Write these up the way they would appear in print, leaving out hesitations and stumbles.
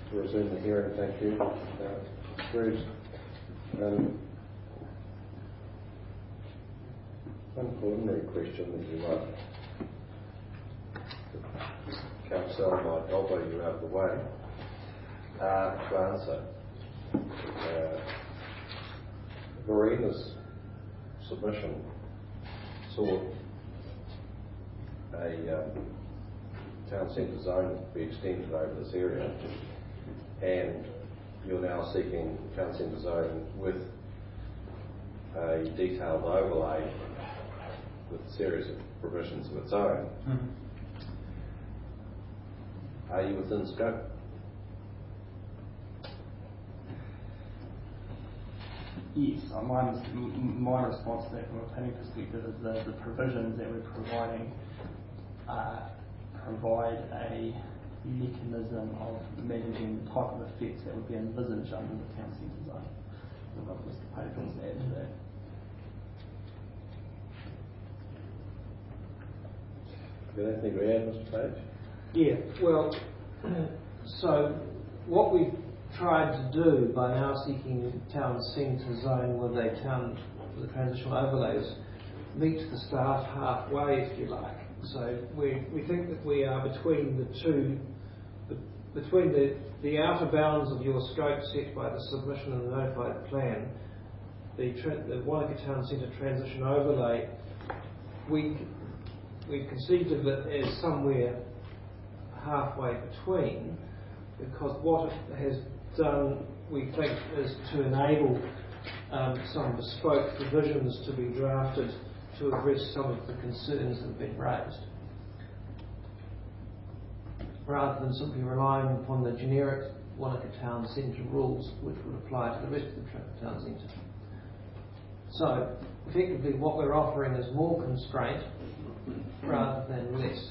to resume the hearing. Thank you. Bruce, one preliminary question that you might, Council might elbow you out of the way to answer. Verena's submission sought a town centre zone to be extended over this area, and you're now seeking town centre zone with a detailed overlay with a series of provisions of its own. Mm-hmm. Are you within scope? Yes, my response to that from a planning perspective is the provisions that we're providing provide a mechanism of managing the type of effects that would be envisaged under the town centre zone. I don't know if Mr. Page wants to add to that. Do you have anything to add, Mr. Page? Yeah, well, so what we've tried to do by now seeking town centre zone with the transitional overlays meet the staff halfway, if you like. So we think that we are between the two, between the outer bounds of your scope set by the submission of the notified plan, the Wanaka Town Centre transition overlay. We've conceived of it as somewhere halfway between, because what it has done, we think, is to enable some bespoke provisions to be drafted to address some of the concerns that have been raised, rather than simply relying upon the generic Wanaka Town Centre rules which would apply to the rest of the town centre. So effectively what we're offering is more constraint rather than less.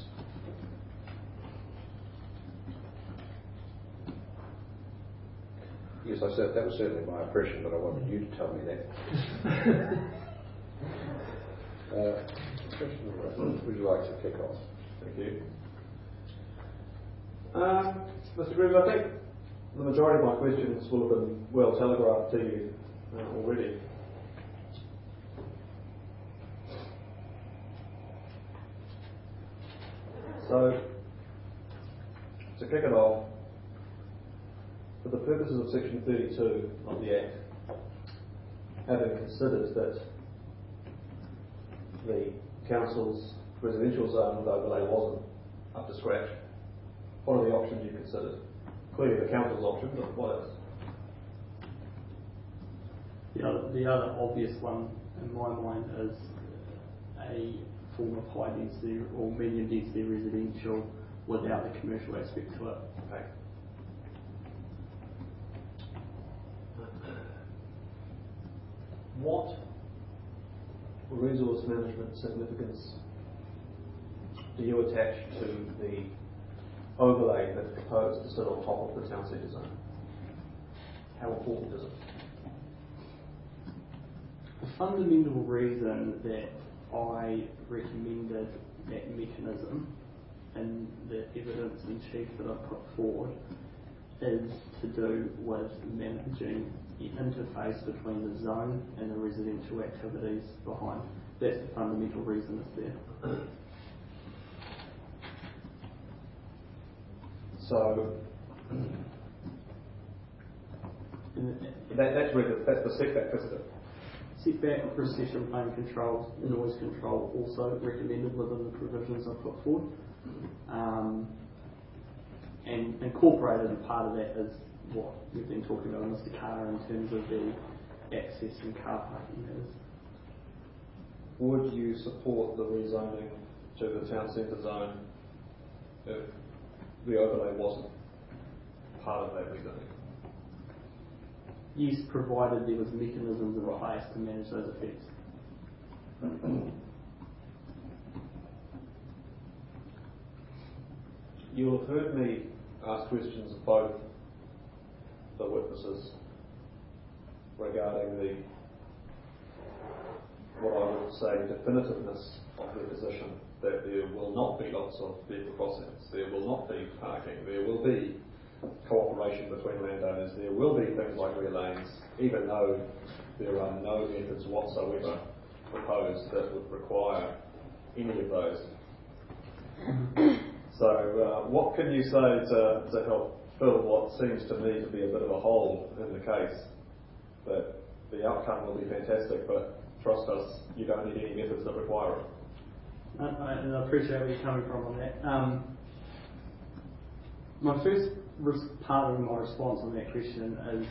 Yes, I said that was certainly my impression, but I wanted you to tell me that. Question, would you like to kick off? Thank you. Mr. Green, I think the majority of my questions will have been well telegraphed to you already. So, to kick it off, for the purposes of Section 32 of the Act, having considered that the Council's residential zone with overlay wasn't up to scratch, what are the options you considered? Clearly the Council's option, but what else? The other obvious one in my mind is a form of high density or medium density residential without the commercial aspect to it. Okay. What resource management significance do you attach to the overlay that's proposed to sit on top of the town centre zone? How important is it? The fundamental reason that I recommended that mechanism and the evidence in chief that I put forward is to do with managing the interface between the zone and the residential activities behind. That's the fundamental reason it's there. So that's the setback, isn't it? Setback, recession plane controls, noise control also recommended within the provisions I put forward. And incorporated in part of that is what we've been talking about with Mr. Carter in terms of the access and car parking matters. Would you support the rezoning to the town centre zone if the overlay wasn't part of that rezoning? Yes, provided there was mechanisms in place to manage those effects. You'll have heard me ask questions of both the witnesses regarding what I would say definitiveness of their position, that there will not be lots of vehicle crossings, there will not be parking, there will be cooperation between landowners. There will be things like rear lanes, even though there are no methods whatsoever proposed that would require any of those. So what can you say to help fill what seems to me to be a bit of a hole in the case? That the outcome will be fantastic, but trust us, you don't need any methods that require it. And I appreciate where you're coming from on that. My first part of my response on that question is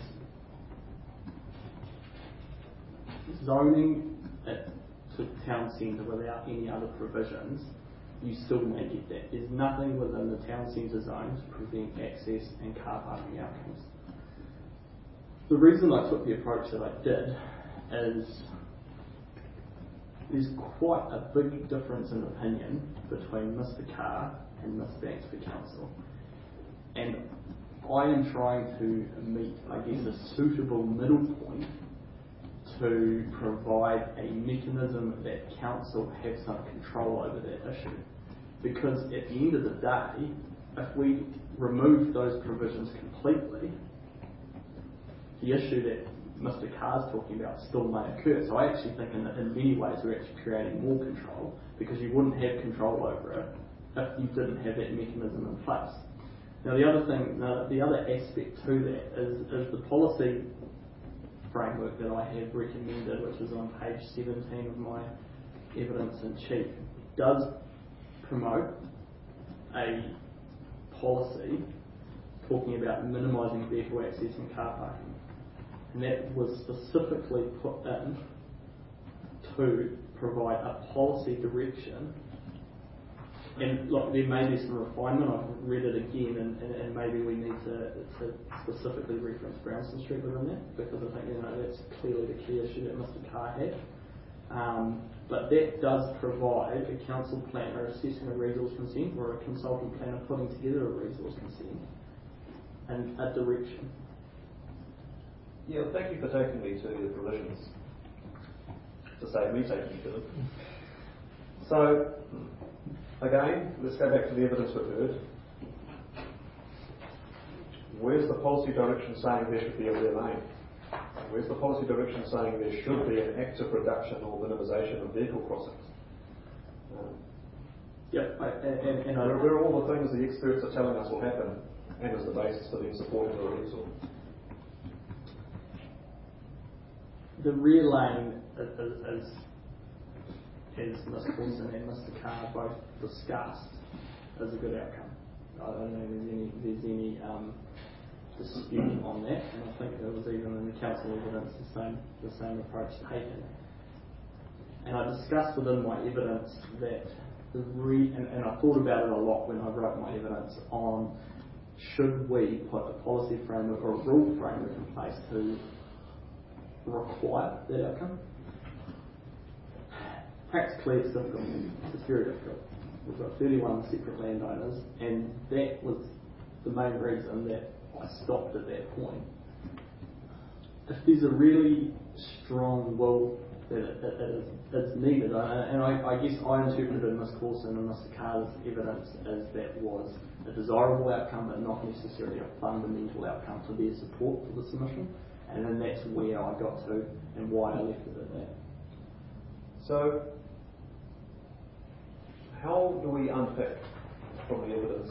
zoning it to town centre without any other provisions, you still may get that. There's nothing within the town centre zone to prevent access and car parking outcomes. The reason I took the approach that I did is there's quite a big difference in opinion between Mr. Carr and Ms. Banks for council. And I am trying to meet, I guess, a suitable middle point to provide a mechanism that council have some control over that issue. Because at the end of the day, if we remove those provisions completely, the issue that Mr. Carr's talking about still may occur. So I actually think in many ways we're actually creating more control, because you wouldn't have control over it if you didn't have that mechanism in place. Now the other aspect to that is the policy framework that I have recommended, which is on page 17 of my evidence in chief, does promote a policy talking about minimising vehicle access and car parking. And that was specifically put in to provide a policy direction. And look, there may be some refinement. I've read it again, and maybe we need to specifically reference Brownston Street within that, because I think that's clearly the key issue that Mr. Carr had. But that does provide a council planner assessing a resource consent, or a consultant planner putting together a resource consent, and a direction. Yeah, thank you for taking me to the provisions, to save me taking you to them. So, again, let's go back to the evidence we've heard. Where's the policy direction saying there should be a rear lane? Where's the policy direction saying there should be an active reduction or minimisation of vehicle crossings? Where are all the things the experts are telling us will happen, and as the basis for them supporting the release order? The rear lane, as Ms. Coulson and Mr. Carr both discussed, is a good outcome. I don't know if there's any dispute on that, and I think there was even in the council evidence the same approach taken. And I discussed within my evidence that and I thought about it a lot when I wrote my evidence on should we put a policy framework or a rule framework in place to require that outcome. Practically it's difficult. It's very difficult. We've got 31 separate landowners, and that was the main reason that I stopped at that point. If there's a really strong will that is needed, and I guess I interpreted Ms. Coulson and Mr. Carr's evidence as that was a desirable outcome, but not necessarily a fundamental outcome for their support for the submission, and then that's where I got to and why I left it at that. So, how do we unpick from the evidence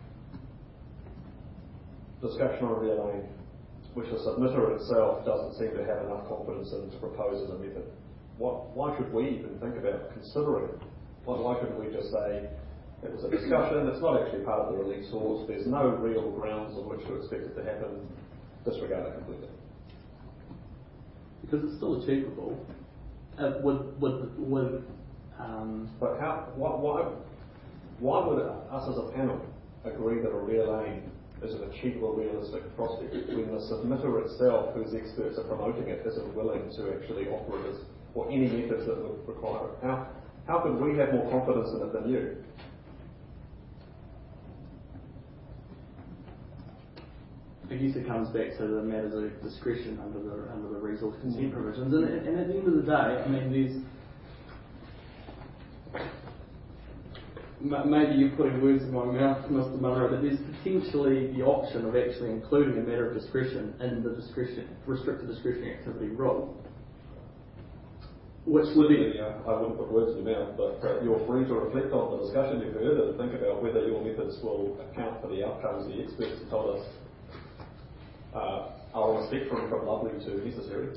discussion on rear lane, which the submitter itself doesn't seem to have enough confidence in to propose as a method? Why should we even think about considering it? Why couldn't we just say it was a discussion, it's not actually part of the release source, there's no real grounds on which to expect it to happen, disregard it completely? Because it's still achievable. But why would us as a panel agree that a rear lane is an achievable, realistic prospect when the submitter itself, whose experts are promoting it, isn't willing to actually offer it as, or any methods that would require it? How could we have more confidence in it than you? I guess it comes back to the matters of discretion under the resource consent provisions, and at the end of the day, I mean, maybe you're putting words in my mouth, Mr. Munro, but there's potentially the option of actually including a matter of discretion in the restricted discretionary activity rule. Which would be... I wouldn't put words in your mouth, but you're free to reflect on the discussion you've heard and think about whether your methods will account for the outcomes the experts have told us are on a spectrum from lovely to necessary.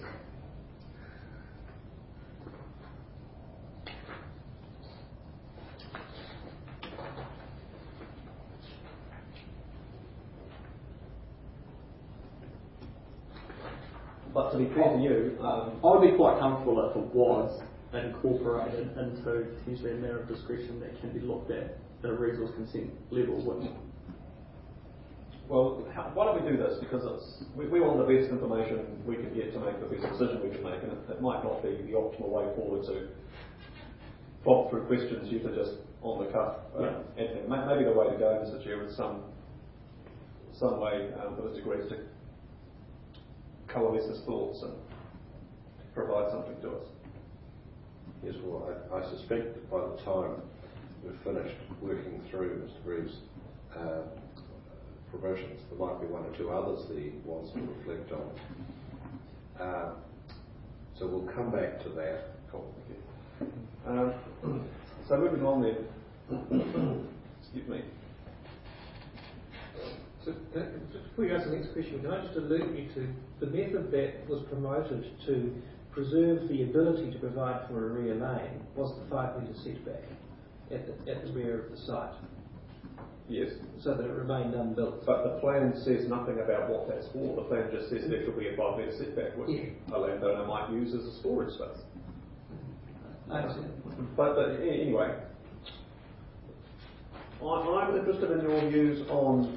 But to be fair to you, I would be quite comfortable if it was incorporated into potentially a matter of discretion that can be looked at a resource consent level. well, why don't we do this? Because we want the best information we can get to make the best decision we can make, and it might not be the optimal way forward to prompt through questions you to just on the cuff. And maybe the way to go, Mr. Chair, is some way for the degrees to coalesce his thoughts and provide something to us. Yes, well, I suspect that by the time we've finished working through Mr. Greaves' provisions, there might be one or two others that he wants to reflect on. So we'll come back to that. Cool, thank you. So moving on then, excuse me. So, just before you ask the next question, can I just alert you to the method that was promoted to preserve the ability to provide for a rear lane was the 5 metre setback at the rear of the site. Yes. So that it remained unbuilt. But the plan says nothing about what that's for. The plan just says there should be a 5 metre setback, which a landowner might use as a storage space. I see. But anyway, I'm interested in your views on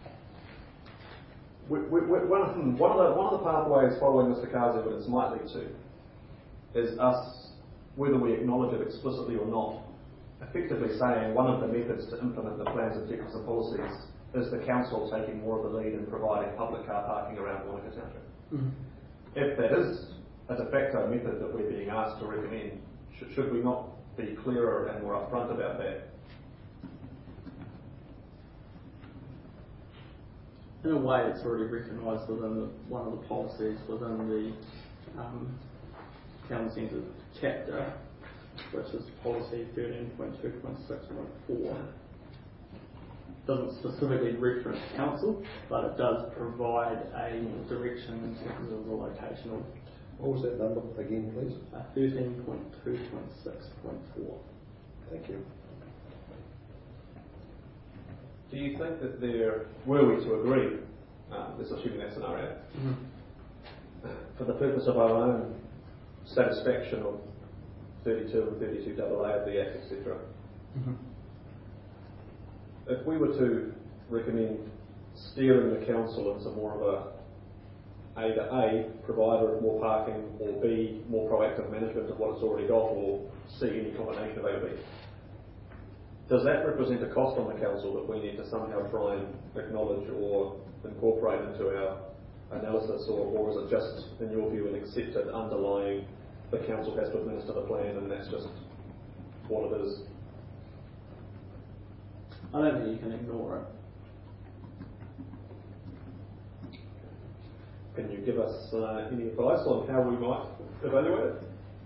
one of the pathways following Mr. Carr's evidence might lead to is us, whether we acknowledge it explicitly or not, effectively saying one of the methods to implement the plan's objectives and policies is the council taking more of the lead in providing public car parking around Wanaka Township. Mm-hmm. If that is a de facto method that we're being asked to recommend, should we not be clearer and more upfront about that? In a way, it's already recognised within one of the policies within the town centre chapter, which is policy 13.2.6.4. Doesn't specifically reference council, but it does provide a direction in terms of the location of. What was that number again, please? 13.2.6.4. Thank you. Do you think that there, were we to agree, let's assume that scenario, for the purpose of our own satisfaction of 32 and 32AA of the Act, etc., if we were to recommend steering the council into more of either A, provider of more parking, or B, more proactive management of what it's already got, or C, any combination of A or B, does that represent a cost on the council that we need to somehow try and acknowledge or incorporate into our analysis, or is it just, in your view, an accepted underlying the council has to administer the plan and that's just what it is? I don't think you can ignore it. Can you give us any advice on how we might evaluate it?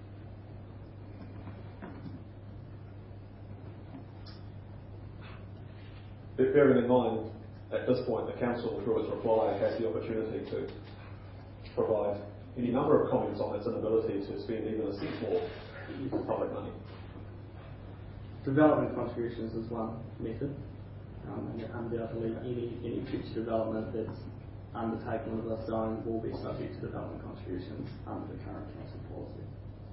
Bearing in mind, at this point, the council, through its reply, has the opportunity to provide any number of comments on its inability to spend even a cent more public money. Development contributions is one method, and undoubtedly any future development that's undertaken with this zone will be subject to development contributions under the current council policy.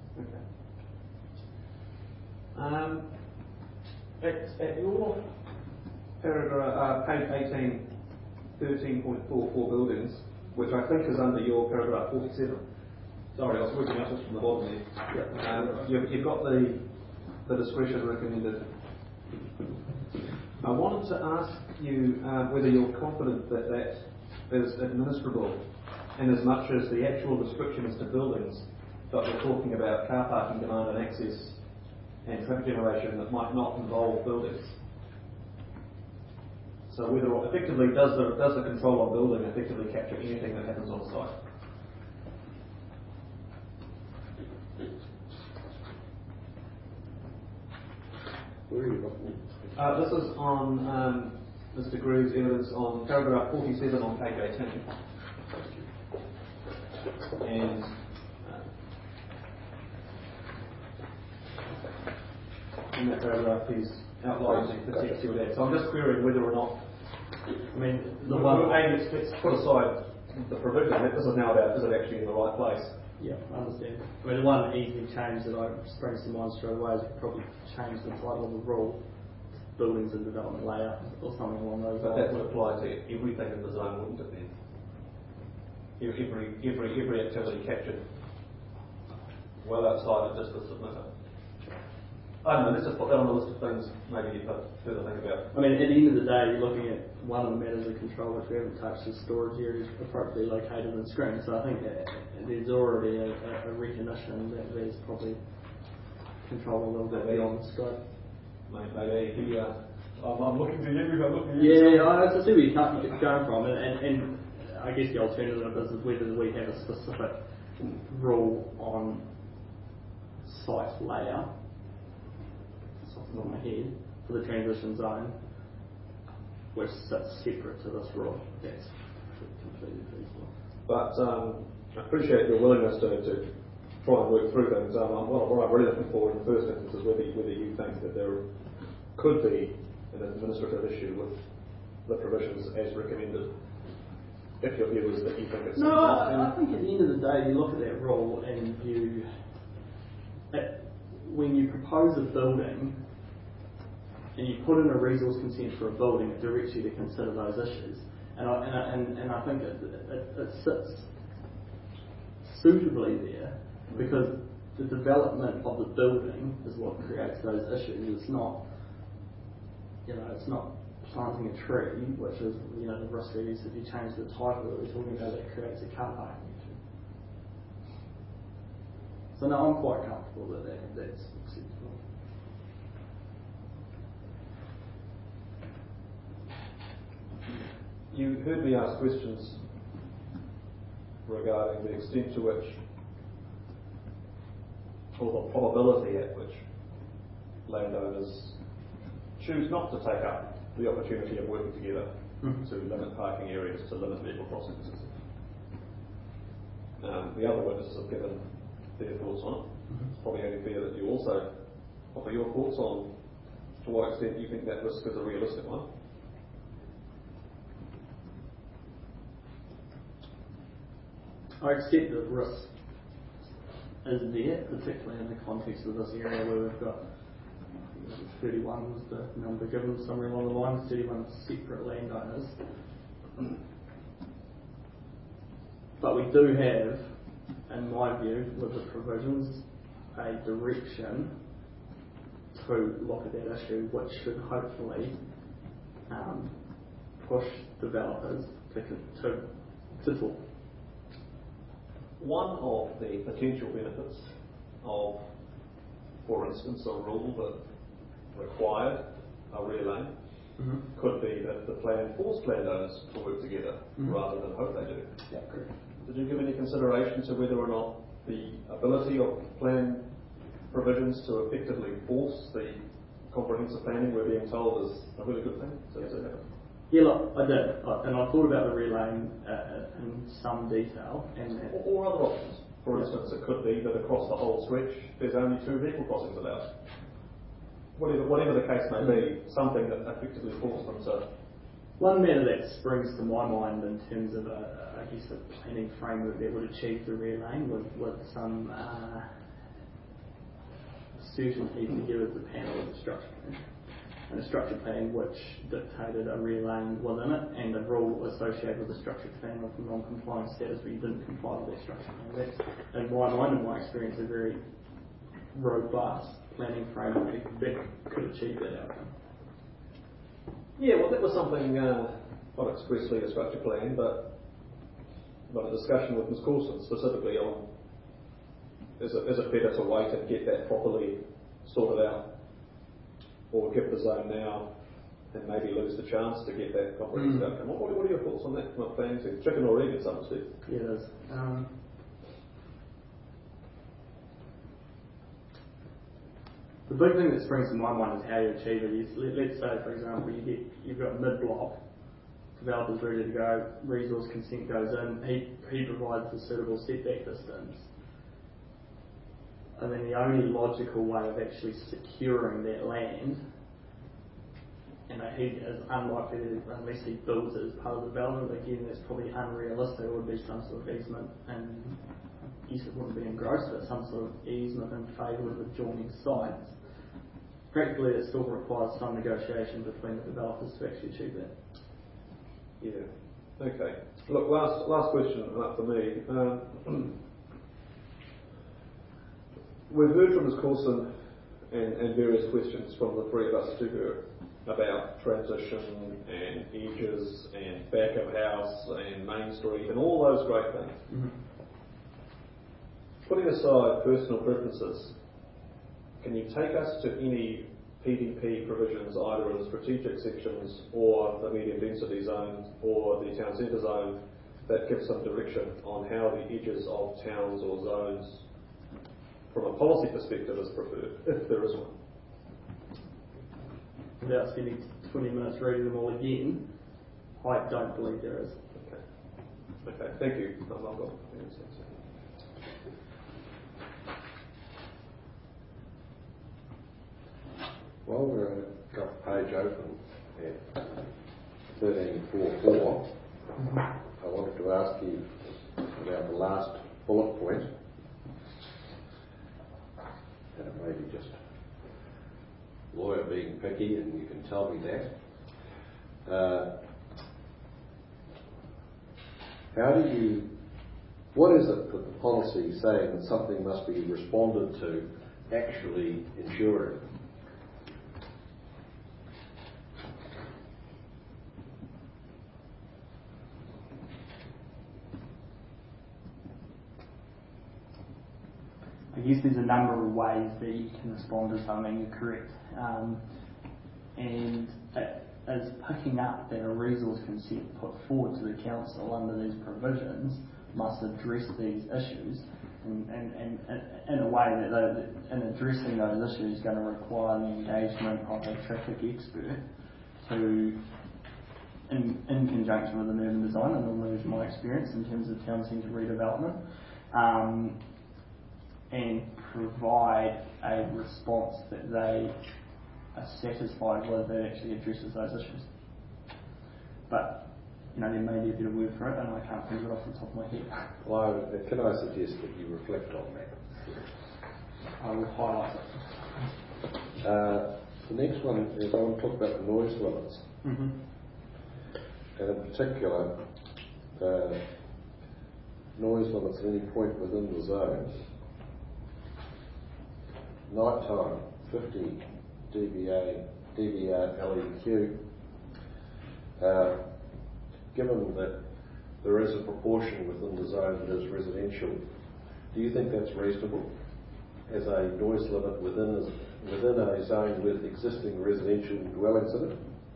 Okay. At your paragraph, page 18, 13.44 buildings, which I think is under your paragraph 47. Sorry, I was working up just from the bottom there. You've got the discretion recommended. I wanted to ask you whether you're confident that that is administrable, in as much as the actual description as to buildings, but we're talking about car parking demand and access and traffic generation that might not involve buildings. So whether effectively does the control on building effectively capture anything that happens on the site? Where are you looking? This is on Mr. Grew's evidence on paragraph 47 on page 18. And in that paragraph he's outlining the text you would add. So I'm just querying whether or not, I mean, the one let's put aside the provision, this is now about is it actually in the right place? Yeah, I understand. I mean, the one easy change that springs to mind straight away is we could probably change the title of the rule to buildings and development layout or something along those But lines. that would apply to everything in the zone, wouldn't it then? Every activity captured well outside of just the submitter. I don't know, let's just put that on the list of things maybe to further think about. I mean, at the end of the day, you're looking at one of the matters of control which we haven't touched is storage areas appropriately located and screened. So I think that there's already a recognition that there's probably control a little bit beyond the scope. Maybe I'm looking to you, I'm looking to Yeah, you. I see where you're going from, and I guess the alternative is whether we have a specific rule on site layout, off the top of my head, for the transition zone, which sits separate to this rule. That's completely feasible. But I appreciate your willingness to try and work through things. What I'm really looking for in the first instance is whether you think that there could be an administrative issue with the provisions as recommended. If your view is that you think it's no, I think at the end of the day, you look at that rule and when you propose a building and you put in a resource consent for a building, it directs you to consider those issues. And I think it sits suitably there because the development of the building is what creates those issues. It's not, it's not planting a tree, which is, the risk is if you change the title that we're talking about, it creates a car parking issue. So no, I'm quite comfortable that that's acceptable. You heard me ask questions regarding the extent to which, or the probability at which, landowners choose not to take up the opportunity of working together to limit parking areas, to limit vehicle crossings, etc. The other witnesses have given their thoughts on it. It's probably only fair that you also offer your thoughts on to what extent you think that risk is a realistic one. I accept that risk is there, particularly in the context of this area where we've got 31 was the number given, somewhere along the lines, 31 separate landowners. But we do have, in my view, with the provisions, a direction to look at that issue, which should hopefully push developers to talk. One of the potential benefits of, for instance, a rule that required a rear lane could be that the plan forced landowners to work together rather than hope they do. Yeah, correct. Did you give any consideration to whether or not the ability of plan provisions to effectively force the comprehensive planning we're being told is a really good thing? Yeah, look, I did, and I thought about the rear lane in some detail. Or other options. For instance, it could be that across the whole stretch there's only 2 vehicle crossings allowed. Whatever the case may be, something that effectively forced them to. One matter that springs to my mind in terms of a planning framework that would achieve the rear lane with some certainty to give us the panel of the structure plan. And a structure plan which dictated a rear lane within it and a rule associated with the structure plan of non-compliance status where you didn't comply with that structure plan. That's, in my mind and my experience, a very robust planning framework that could achieve that outcome. Yeah, well, that was something not expressly a structure plan, but a discussion with Ms. Coulson specifically on is it better to wait and get that properly sort it out, or give the zone now and maybe lose the chance to get that comprehensive outcome? What are your thoughts on that from a planning perspective? Chicken or egg in some respects? Yeah, it is. The big thing that springs to my mind is how you achieve it. Let's say, for example, you've got mid-block, developers ready to go, resource consent goes in, he provides the suitable setback distance. And then the only logical way of actually securing that land, he is unlikely to, unless he builds it as part of the development, again that's probably unrealistic, it would be some sort of easement, and yes, it wouldn't be engrossed, but some sort of easement in favour of adjoining sites. Practically it still requires some negotiation between the developers to actually achieve that. Yeah. Okay. Look, last question for me. We've heard from Ms. Coulson and various questions from the three of us to her about transition and edges and back of house and Main Street and all those great things. Mm-hmm. Putting aside personal preferences, can you take us to any PDP provisions either in the strategic sections or the medium density zones or the town centre zone that give some direction on how the edges of towns or zones from a policy perspective is preferred, if there is one? Without spending 20 minutes reading them all again, I don't believe there is. Okay, thank you. Well, we've got the page open at 1344. I wanted to ask you about the last bullet point, and it may be just lawyer being picky, and you can tell me that. What is it that the policy is saying that something must be responded to actually ensuring? I guess there's a number of ways that you can respond to something, you're correct. And as picking up that a resource consent put forward to the council under these provisions must address these issues, and in a way that in addressing those issues is going to require the engagement of a traffic expert to, in conjunction with an urban design, and normally is my experience in terms of town centre redevelopment, and provide a response that they are satisfied with that actually addresses those issues. But, there may be a bit of word for it, and I can't think of it off the top of my head. Well, can I suggest that you reflect on that? I will highlight it. The next one is I want to talk about the noise limits. Mm-hmm. And in particular, noise limits at any point within the zone. Nighttime, 50 dBA LEQ. Given that there is a proportion within the zone that is residential, do you think that's reasonable as a noise limit within a zone with existing residential dwellings in it?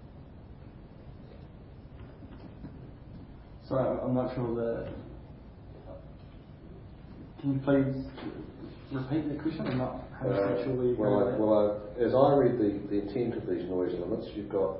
So I'm not sure can you please repeat that question? I'm not 100% sure where you're going. As I read the intent of these noise limits, you've got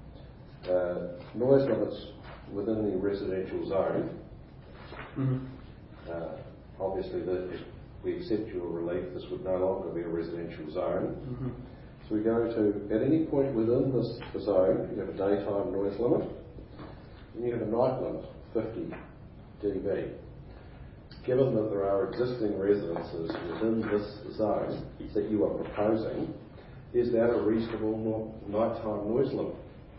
noise limits within the residential zone. Mm-hmm. Obviously, if we accept your relief, this would no longer be a residential zone. Mm-hmm. So we go to, at any point within this zone, you have a daytime noise limit, and you have a night limit, 50 dB. Given that there are existing residences within this zone that you are proposing, is that a reasonable nighttime noise limit?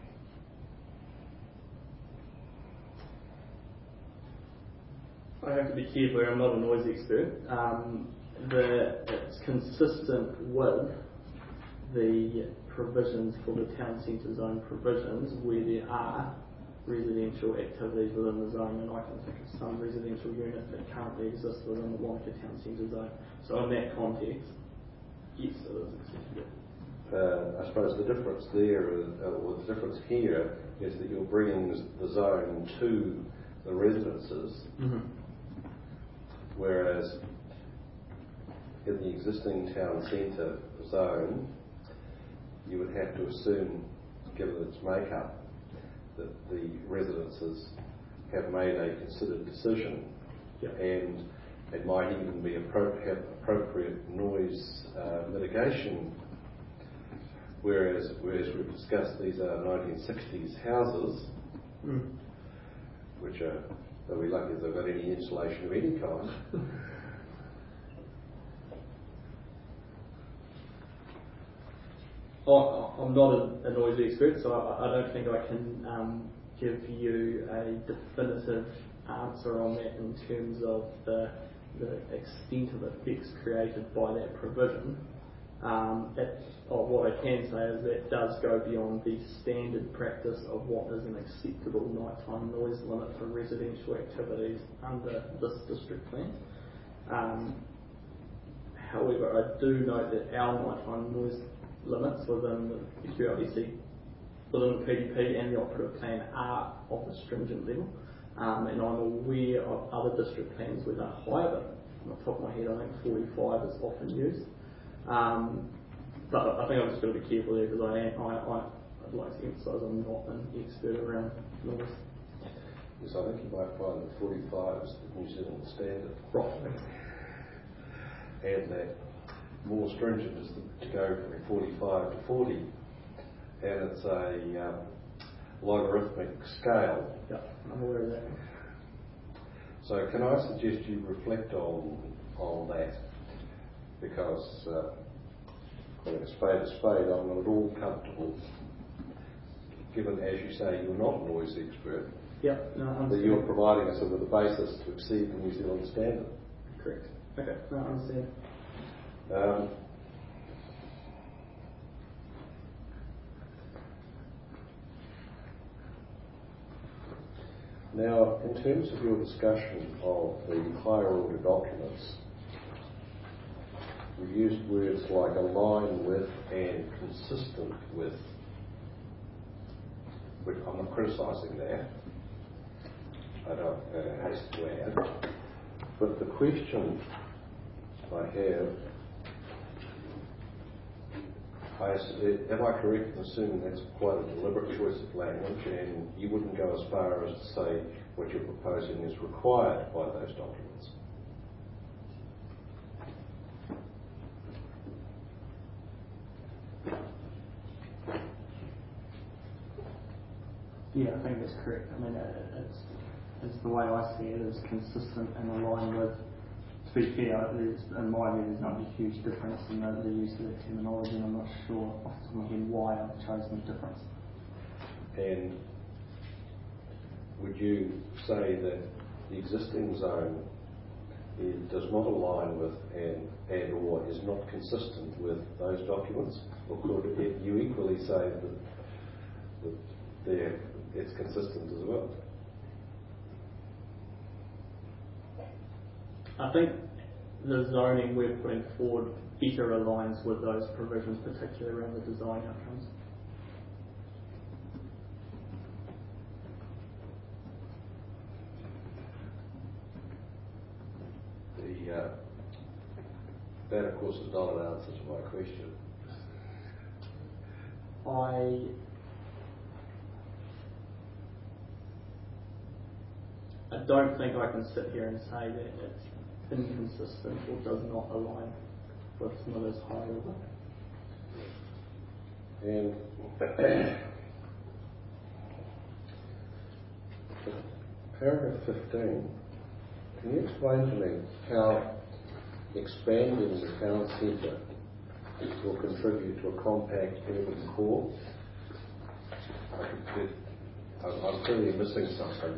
I have to be careful, I'm not a noise expert. It's consistent with the provisions for the town centre zone provisions where there are residential activities within the zone, and I can think of some residential units that currently exist within the Wanaka town centre zone. So in that context, Yes, it is accessible. I suppose the difference there, or the difference here, is that you're bringing the zone to the residences, whereas in the existing town centre zone, you would have to assume, given its makeup, that the residences have made a considered decision, and it might even be have appropriate noise mitigation. Whereas we've discussed, these are 1960s houses, which are, they'll be lucky if they've got any insulation of any kind. I'm not a noise expert, so I don't think I can give you a definitive answer on that in terms of the extent of effects created by that provision. What I can say is that does go beyond the standard practice of what is an acceptable nighttime noise limit for residential activities under this district plan. However, I do note that our nighttime noise limits within the QLDC, within the PDP and the operative plan are of a stringent level, and I'm aware of other district plans where they're higher, but on the top of my head I think 45 is often used. But I think I'm just going to be careful there because I'd like to emphasise I'm not an expert around noise. Yes, I think you might find that 45 is the New Zealand standard. Right. And that more stringent is to go from 45 to 40, and it's a logarithmic scale. Yeah, I'm aware of that. So can I suggest you reflect on that, because calling a spade, I'm not at all comfortable, given, as you say, you're not a noise expert, that you're providing us with a basis to exceed the New Zealand standard. Correct. Okay, no, I understand. Now, in terms of your discussion of the higher order documents, we've used words like align with and consistent with, which I'm not criticising that, I don't haste to add, but the question I have, am I correct in assuming that's quite a deliberate choice of language, and you wouldn't go as far as to say what you're proposing is required by those documents? Yeah, I think that's correct. I mean, it's the way I see it is consistent and aligned with. To be fair, in my view, there's not a huge difference in the use of that terminology, and I'm not sure off the top of my head why I've chosen the difference. And would you say that the existing zone does not align with and or is not consistent with those documents? Or could you equally say that it's consistent as well? I think the zoning we're putting forward better aligns with those provisions, particularly around the design outcomes. That, of course, is not an answer to my question. I don't think I can sit here and say that it's inconsistent or does not align with some of those higher order. And paragraph 15, can you explain to me how expanding the town centre will contribute to a compact urban core? I'm clearly missing something.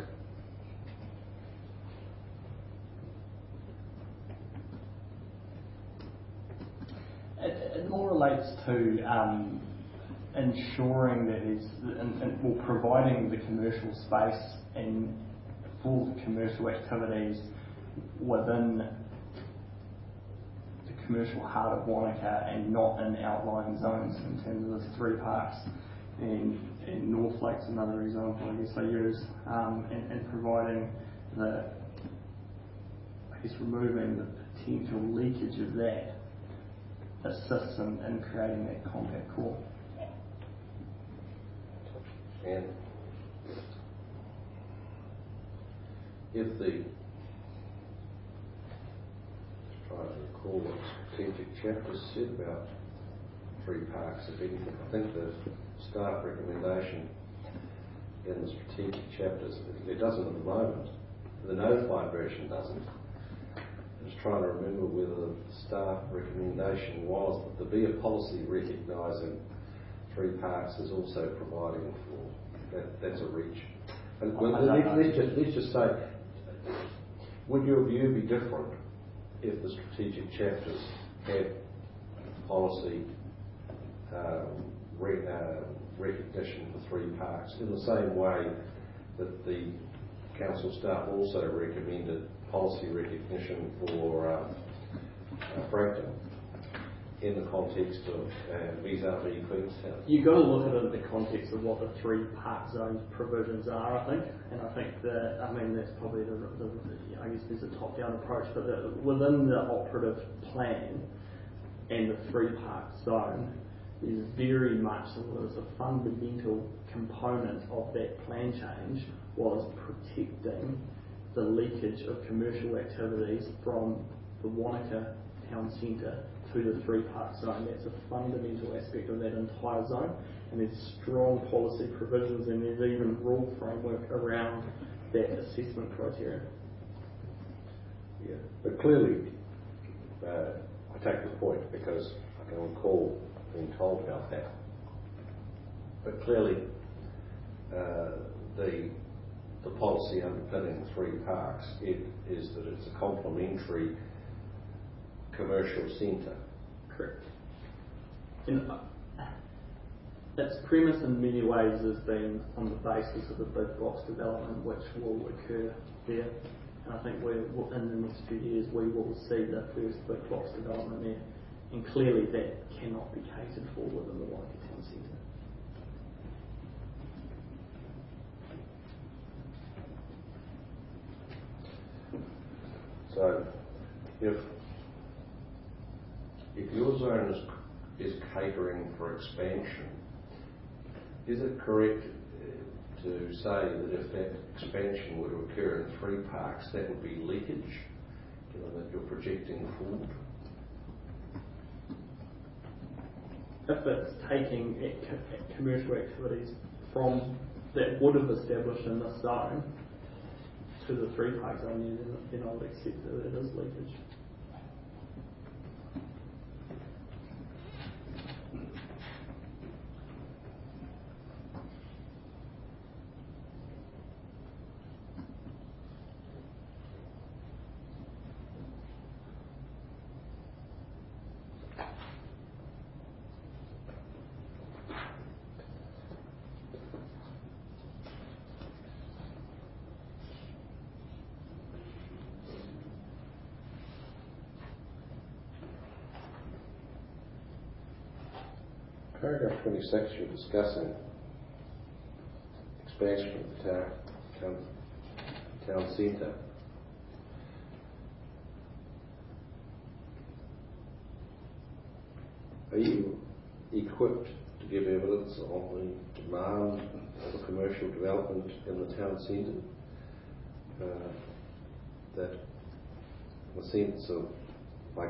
It more relates to ensuring that providing the commercial space and for the commercial activities within the commercial heart of Wanaka and not in outlying zones in terms of the 3 parks. And North Lake's another example, I guess I use, and providing removing the potential leakage of that assists in creating that compact core. And if the, trying to recall what strategic chapters said about 3 parks, if anything, I think the staff recommendation in the strategic chapters, it doesn't at the moment, the notified version doesn't. I was trying to remember whether the staff recommendation was that there be a policy recognising 3 parks as also providing for that's a reach. And let's just say, would your view be different if the strategic chapters had policy recognition for 3 parks in the same way that the council staff also recommended policy recognition for Frankton in the context of vis-a-vis Queenstown? You've got to look at it in the context of what the 3 park zones provisions are, I think. And I think that, that's probably I guess there's a top-down approach, but within the operative plan and the 3 park zone, is very much was a fundamental component of that plan change was protecting the leakage of commercial activities from the Wanaka town centre to the 3 park zone. That's a fundamental aspect of that entire zone, and there's strong policy provisions and there's even rule framework around that assessment criteria. Yeah, but clearly I take the point because I can recall being told about that. But clearly the policy underpinning 3 parks is that it's a complementary commercial centre. Correct. And its premise in many ways has been on the basis of the big box development which will occur there. And I think in the next few years we will see the first big box development there. And clearly that cannot be catered for within the Wanaka Town Centre. So if your zone is catering for expansion, is it correct to say that if that expansion were to occur in 3 parks, that would be leakage, given that you're projecting forward? If it's taking commercial activities from that would have established in this zone to the 3 park zone, then I would accept that it is leakage. Paragraph 26, you're discussing expansion of the town centre. Are you equipped to give evidence on the demand of a commercial development in the town centre? That in the sense of, like,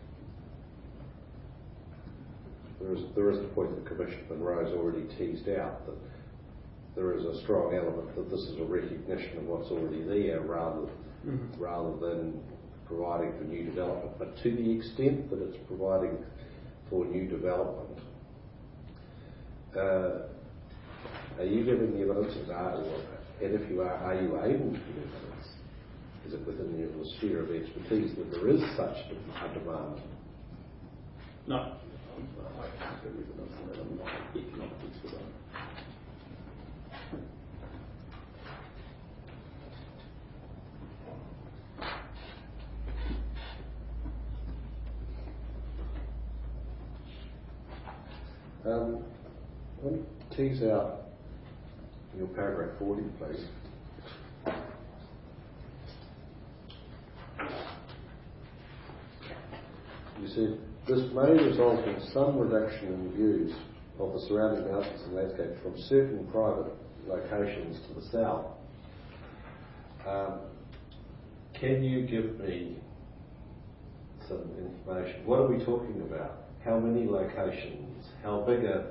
there is the point that Commissioner Monroe's already teased out, that there is a strong element that this is a recognition of what's already there rather than providing for new development. But to the extent that it's providing for new development, are you giving the evidence, and if you are you able to give evidence? Is it within your sphere of expertise that there is such a demand? No. I can't give evidence that I'm not economic expert on. Let me tease out your paragraph 40, please. You said, this may result in some reduction in views of the surrounding mountains and landscape from certain private locations to the south. Can you give me some information? What are we talking about? How many locations? How big a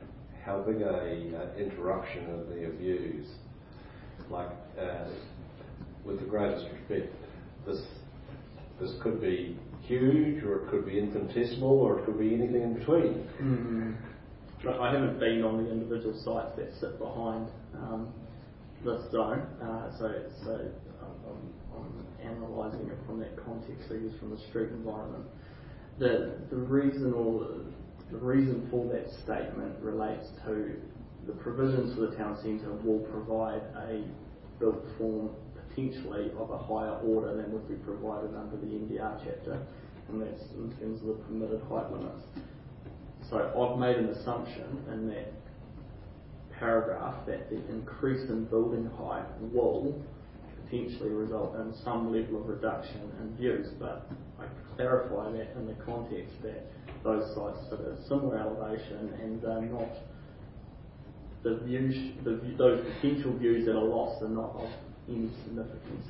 interruption of their views? Like, with the greatest respect, this could be huge, or it could be infinitesimal, or it could be anything in between. Mm-hmm. But I haven't been on the individual sites that sit behind this zone, so I'm analysing it from that context I use from the street environment. The reason for that statement relates to the provisions for the town centre will provide a built form potentially of a higher order than would be provided under the NDR chapter, and that's in terms of the permitted height limits. So I've made an assumption in that paragraph that the increase in building height will potentially result in some level of reduction in views, but I clarify that in the context that those sites sit at a similar elevation and they're not those potential views that are lost are not of any significance.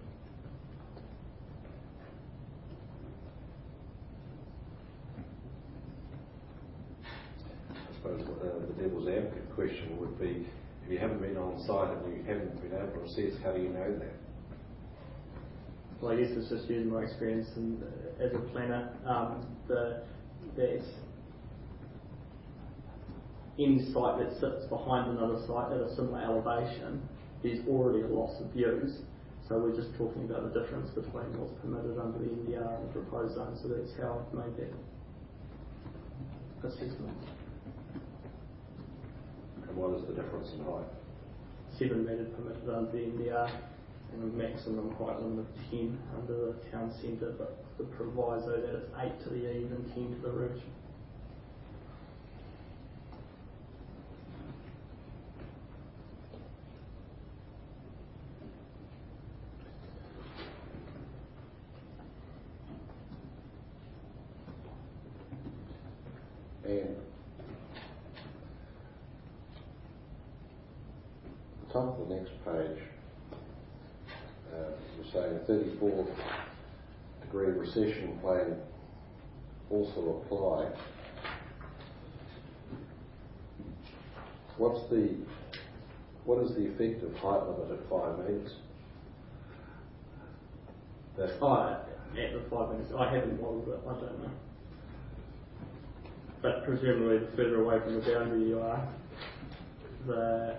I suppose the devil's advocate question would be, if you haven't been on site and you haven't been able to assess, how do you know that? Well, I guess it's just using my experience as a planner, that any site that sits behind another site at a similar elevation, there's already a loss of views. So we're just talking about the difference between what's permitted under the NDR and the proposed zone. So that's how I've made that assessment. And what is the difference in height? 7 metres permitted under the NDR and a maximum height limit of 10 under the town centre, but the proviso that it's 8 to the eve and 10 to the ridge. And the top of the next page, you're saying a 34-degree recession plan also apply. What is the effective height limit at 5 metres? At the 5 metres, I haven't modelled it, I don't know. But presumably the further away from the boundary you are, the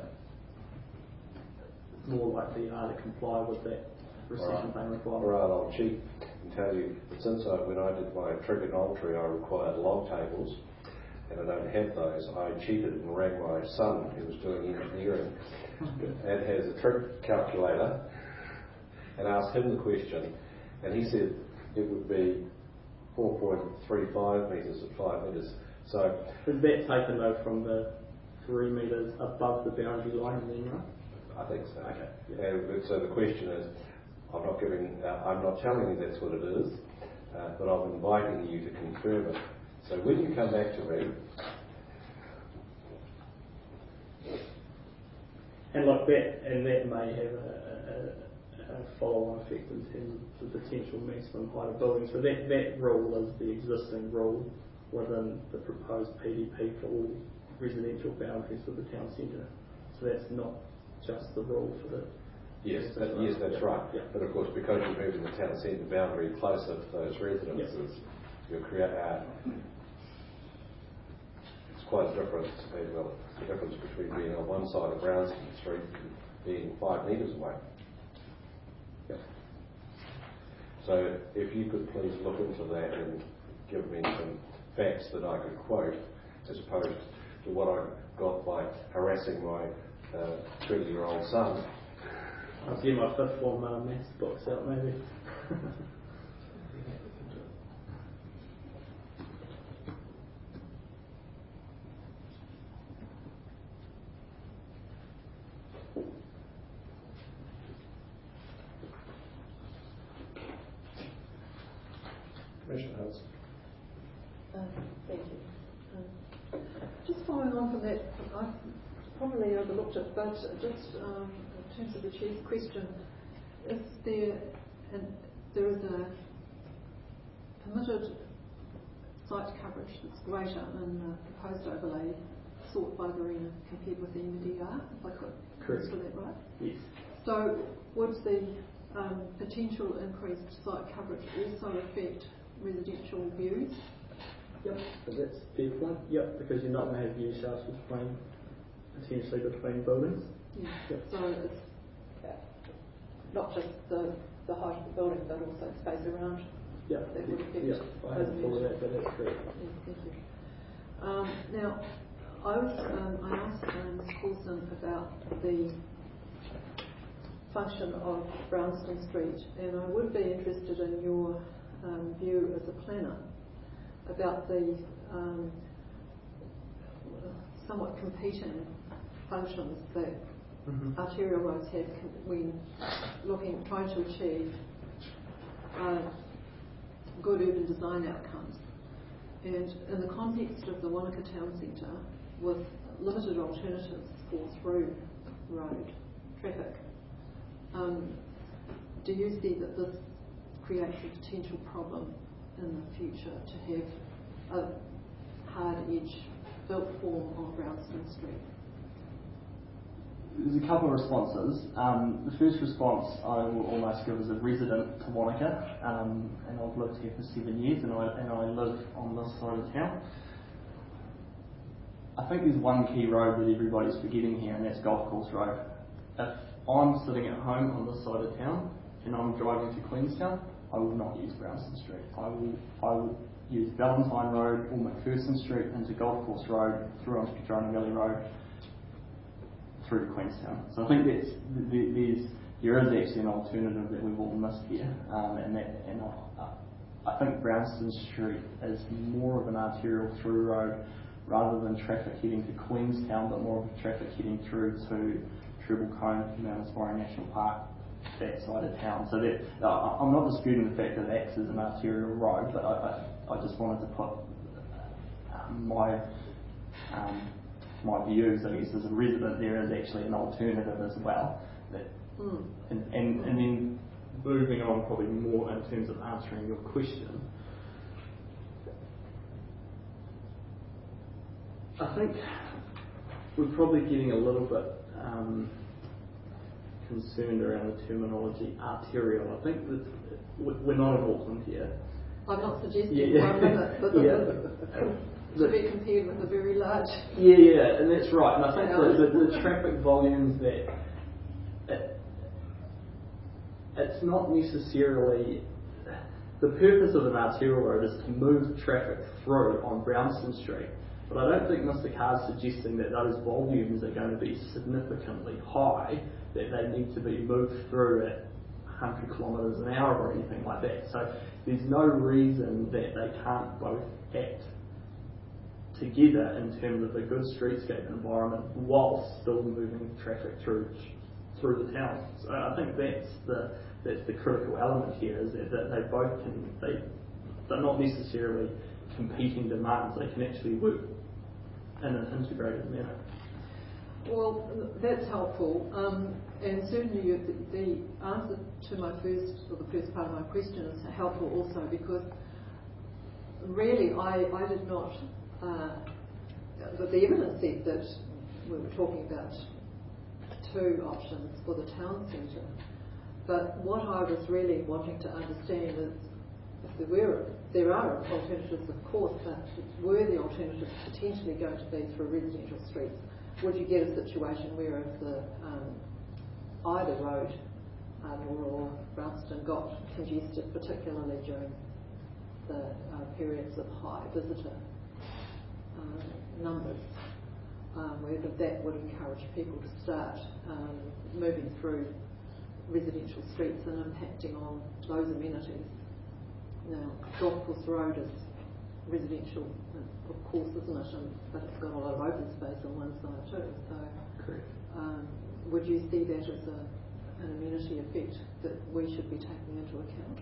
more likely you are to comply with that recession plan requirement. Right, I'll cheat and tell you that since when I did my trigonometry, I required log tables, and I don't have those. I cheated and rang my son, who was doing engineering, and has a trig calculator, and asked him the question, and he said it would be 4.35 metres at 5 metres. So is that taken though from the 3 metres above the boundary line in the right? I think so. Okay. Yeah. And so the question is, I'm not telling you that's what it is, but I'm inviting you to confirm it. So when you come back to me, and like that may have a follow-on effect in terms of the potential maximum height of buildings. So that rule is the existing rule within the proposed PDP for all residential boundaries of the town centre. So that's not just the rule for the... Yes, that's right. Yeah. But of course, because you're moving the town centre boundary closer to those residences, you'll create it's quite a difference. Well, the difference between being on one side of Brownston Street and being 5 metres away. Yeah. So if you could please look into that and give me some facts that I could quote, as opposed to what I got by harassing my 20-year-old son. I'll get my 5th form maths books out maybe. Commissioner Hudson. Thank you. Just following on from that, I probably overlooked it, but just in terms of the Chair's question, is there is a permitted site coverage that's greater than the proposed overlay sought by Verena compared with the MDR, if I could answer that right? Yes. So would the potential increased site coverage also affect residential views? Yep, so that's a fair point. Yep, because you're not going to have view shafts potentially between buildings. Yeah. Yep. So it's not just the height of the building, but also space around. Yep. That would affect. Yep. I haven't thought of that, but that's correct. Yeah, thank you. Now, I asked Ms. Coulson about the function of Brownston Street, and I would be interested in your view as a planner about the somewhat competing functions that arterial roads have when trying to achieve good urban design outcomes. And in the context of the Wanaka Town Centre, with limited alternatives for through road traffic, do you see that this creates a potential problem in the future to have a hard edge built form on Brownston Street? There's a couple of responses. The first response I will almost give as a resident to Wanaka, and I've lived here for 7 years, and I live on this side of town. I think there's one key road that everybody's forgetting here, and that's Golf Course Road. If I'm sitting at home on this side of town and I'm driving to Queenstown, I will not use Brownston Street. I will use Valentine Road or McPherson Street into Golf Course Road, through onto Cardrona Valley Road, through to Queenstown. So I think there is actually an alternative that we've all missed here, and I think Brownston Street is more of an arterial through road rather than traffic heading to Queenstown, but more of traffic heading through to Treble Cone, Mount Aspire National Park, that side of town. So that I'm not disputing the fact that it acts as an arterial road, but I just wanted to put my views, I guess, as a resident there is actually an alternative as well. And then moving on probably more in terms of answering your question, I think we're probably getting a little bit concerned around the terminology arterial. I think that we're not in Auckland here. I'm not suggesting 1 minute, but to be compared with a very large... Yeah, and that's right. And I think the traffic volumes that... It's not necessarily... The purpose of an arterial road is to move traffic through on Brownston Street. But I don't think Mr. Carr's suggesting that those volumes are going to be significantly high, that they need to be moved through at 100 kilometres an hour or anything like that. So there's no reason that they can't both act together in terms of a good streetscape environment whilst still moving traffic through the town. So I think that's the critical element here, is that they both they're not necessarily competing demands. They can actually work in an integrated manner. Well, that's helpful, and certainly the answer to the first part of my question is helpful also, because really I did not. The evidence said that we were talking about 2 options for the town centre, but what I was really wanting to understand is if there are alternatives, of course, but were the alternatives potentially going to be through residential streets? Would you get a situation where if either road, Ardmore or Brownston, got congested, particularly during the periods of high visitor numbers, whether that would encourage people to start moving through residential streets and impacting on those amenities? Now, Golf Course Road is residential, of course, isn't it? But it's got a lot of open space on one side too. So, correct. would you see that as an amenity effect that we should be taking into account?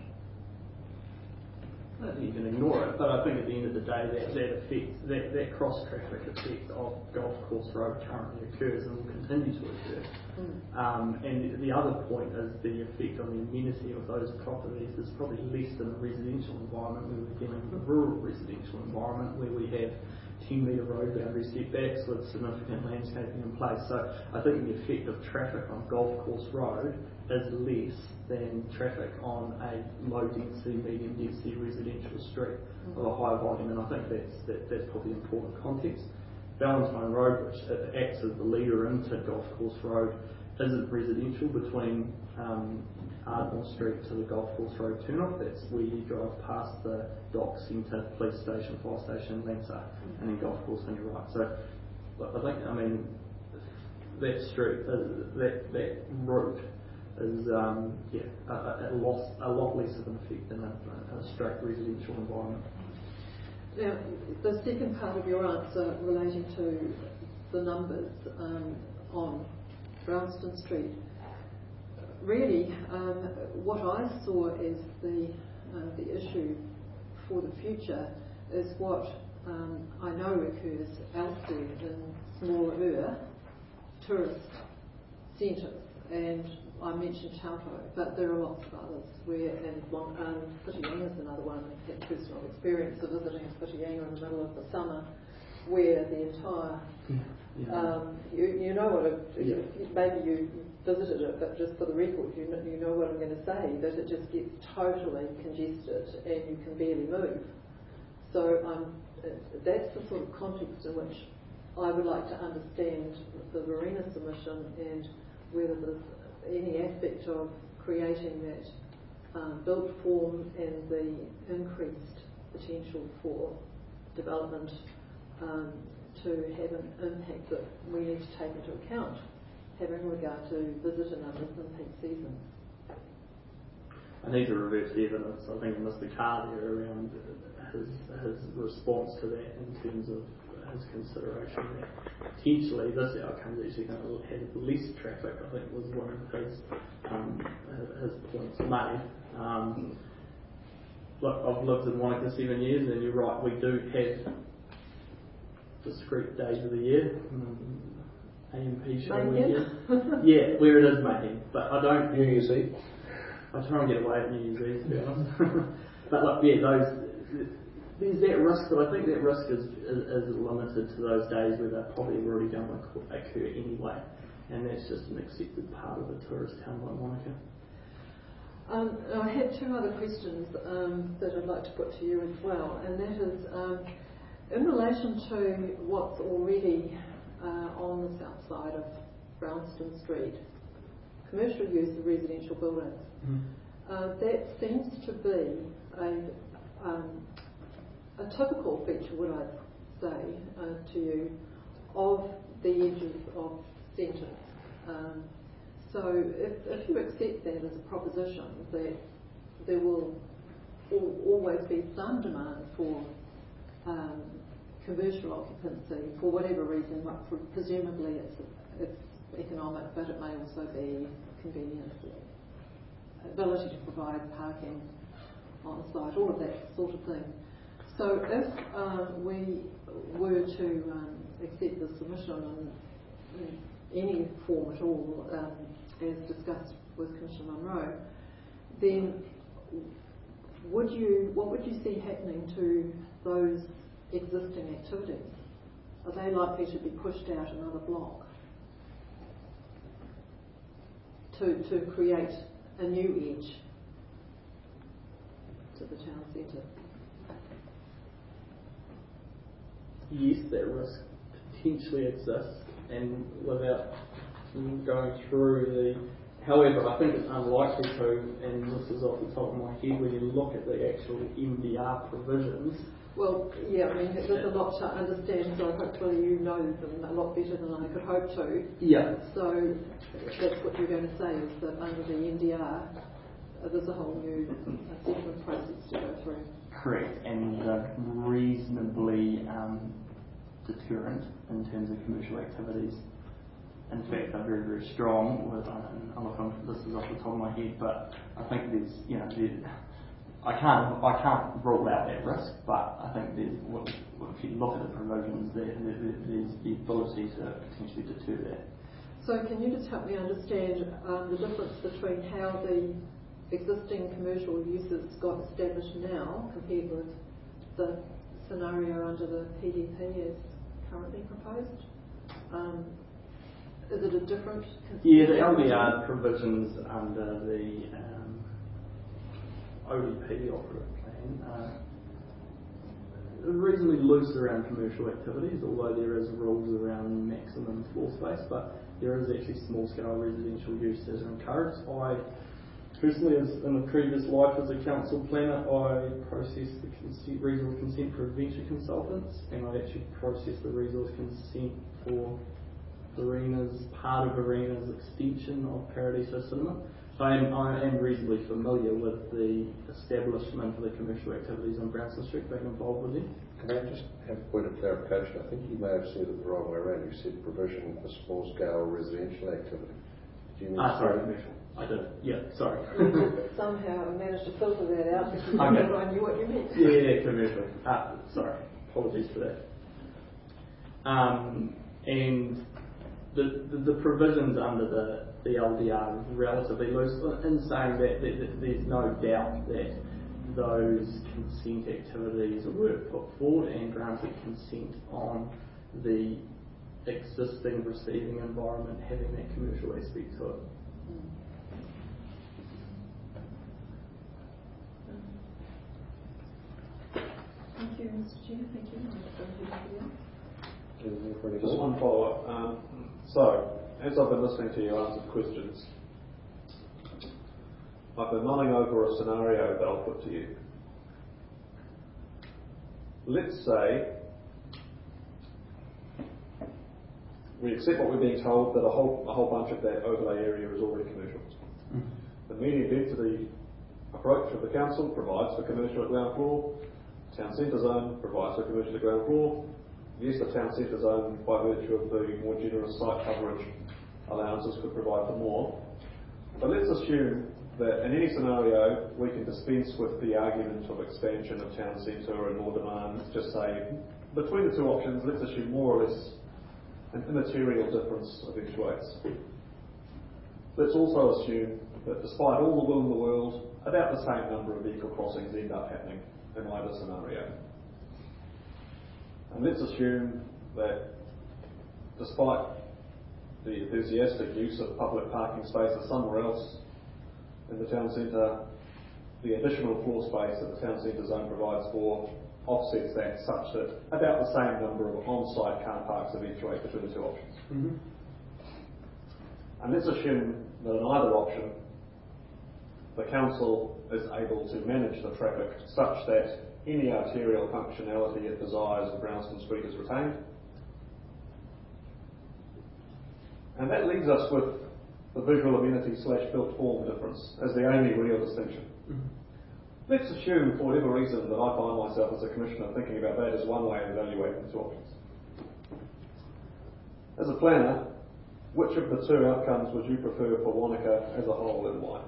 I don't think you can ignore it, but I think at the end of the day that cross-traffic effect of Golf Course Road currently occurs and will continue to occur. And the other point is the effect on the amenity of those properties is probably less than a residential environment where we're dealing with a rural residential environment where we have 10 metre road boundary setbacks with significant landscaping in place. So I think the effect of traffic on Golf Course Road is less than traffic on a low density, medium density residential street of a high volume, and I think that's probably important context. Valentine Road, which acts as the leader into Golf Course Road, isn't residential between Ardmore Street to the Golf Course Road turnoff. That's where you drive past the dock centre, police station, fire station, Lancer, and then Golf Course on your right. So I think, that street, that route is a lot less of an effect than a straight residential environment. Now, the second part of your answer relating to the numbers on Brownston Street, really what I saw as the issue for the future is what I know occurs elsewhere in smaller tourist centres, and I mentioned Taupo, but there are lots of others where, and Whitianga is another one. I've had personal experience of visiting Whitianga in the middle of the summer, where the entire you know what maybe you visited it, but just for the record, you know what I'm going to say, that it just gets totally congested and you can barely move. So that's the sort of context in which I would like to understand the marina submission and whether there's any aspect of creating that built form and the increased potential for development to have an impact that we need to take into account, having regard to visitor numbers in peak season. I need to reverse the evidence. I think Mr. Carr there around his response to that in terms of his consideration that potentially this outcome is actually going to have less traffic, I think was one of his points made. Look, I've lived in Wanaka 7 years, and you're right, we do have discrete days of the year. AMP show weekend. Yeah, where it is mayhem, but I don't. New Year's Eve. I try and get away at New Year's Eve, to be honest. But look, there's that risk, but I think that risk is limited to those days where they're probably already going to occur anyway, and that's just an accepted part of a tourist town like Wanaka. I had two other questions that I'd like to put to you as well, and that is in relation to what's already on the south side of Brownston Street, commercial use of residential buildings. That seems to be a typical feature, would I say to you, of the edges of centres. So if you accept that as a proposition, that there will always be some demand for commercial occupancy for whatever reason, presumably it's economic, but it may also be convenience, ability to provide parking on site, all of that sort of thing. So if we were to accept the submission in any form at all, as discussed with Commissioner Munro, then what would you see happening to those existing activities? Are they likely to be pushed out another block to create a new edge to the town centre? Yes, that risk potentially exists, and without going through the... However, I think it's unlikely to, and this is off the top of my head, when you look at the actual MDR provisions. Well, yeah, I mean, there's a lot to understand, so hopefully you know them a lot better than I could hope to. Yeah. So that's what you're going to say, is that under the MDR, there's a whole new assessment process to go through. Correct, and reasonably deterrent in terms of commercial activities in fact are very, very strong. This is off the top of my head, but I think I can't rule out that risk, but I think if you look at the provisions, there's the ability to potentially deter that. So can you just help me understand the difference between how the existing commercial uses got established now compared with the scenario under the PDP as currently proposed? Is it a different? Yeah, the LDR provisions under the ODP operative plan are reasonably loose around commercial activities, although there is rules around maximum floor space, but there is actually small-scale residential use that are encouraged. I personally, in a previous life as a council planner, I processed the resource consent for venture consultants, and I actually processed the resource consent for part of Arena's extension of Paradiso Cinema. So I am reasonably familiar with the establishment of the commercial activities on Brownston Street, being involved with them. Can I just have a point of clarification? I think you may have said it the wrong way around. You said provision for small-scale residential activity. Did you mean sorry, commercial. I did. Yeah, sorry. Somehow I managed to filter that out because I knew what you meant. Yeah, commercial. Sorry, apologies for that. And the provisions under the LDR are relatively loose in saying that there's no doubt that those consent activities were put forward and granted consent on the existing receiving environment having that commercial aspect to it. Thank you, Mr. Chair. Thank you. Just one follow-up. So, as I've been listening to you answer questions, I've been mulling over a scenario that I'll put to you. Let's say we accept what we're being told, that a whole bunch of that overlay area is already commercial. The medium density approach of the council provides for commercial at ground floor. Town centre zone provides for commercial at ground floor. Yes, the town centre zone, by virtue of the more generous site coverage allowances, could provide for more. But let's assume that in any scenario we can dispense with the argument of expansion of town centre and more demand. Let's just say between the two options, let's assume more or less an immaterial difference eventuates. Let's also assume that despite all the will in the world, about the same number of vehicle crossings end up happening in either scenario. And let's assume that despite the enthusiastic use of public parking spaces somewhere else in the town centre, the additional floor space that the town centre zone provides for offsets that, such that about the same number of on-site car parks eventuate between the two options. Mm-hmm. And let's assume that in either option the council is able to manage the traffic such that any arterial functionality it desires of Brownston Street is retained. And that leaves us with the visual amenity / built form difference as the only real distinction. Mm-hmm. Let's assume, for whatever reason, that I find myself as a commissioner thinking about that as one way of evaluating the two options. As a planner, which of the two outcomes would you prefer for Wanaka as a whole and why?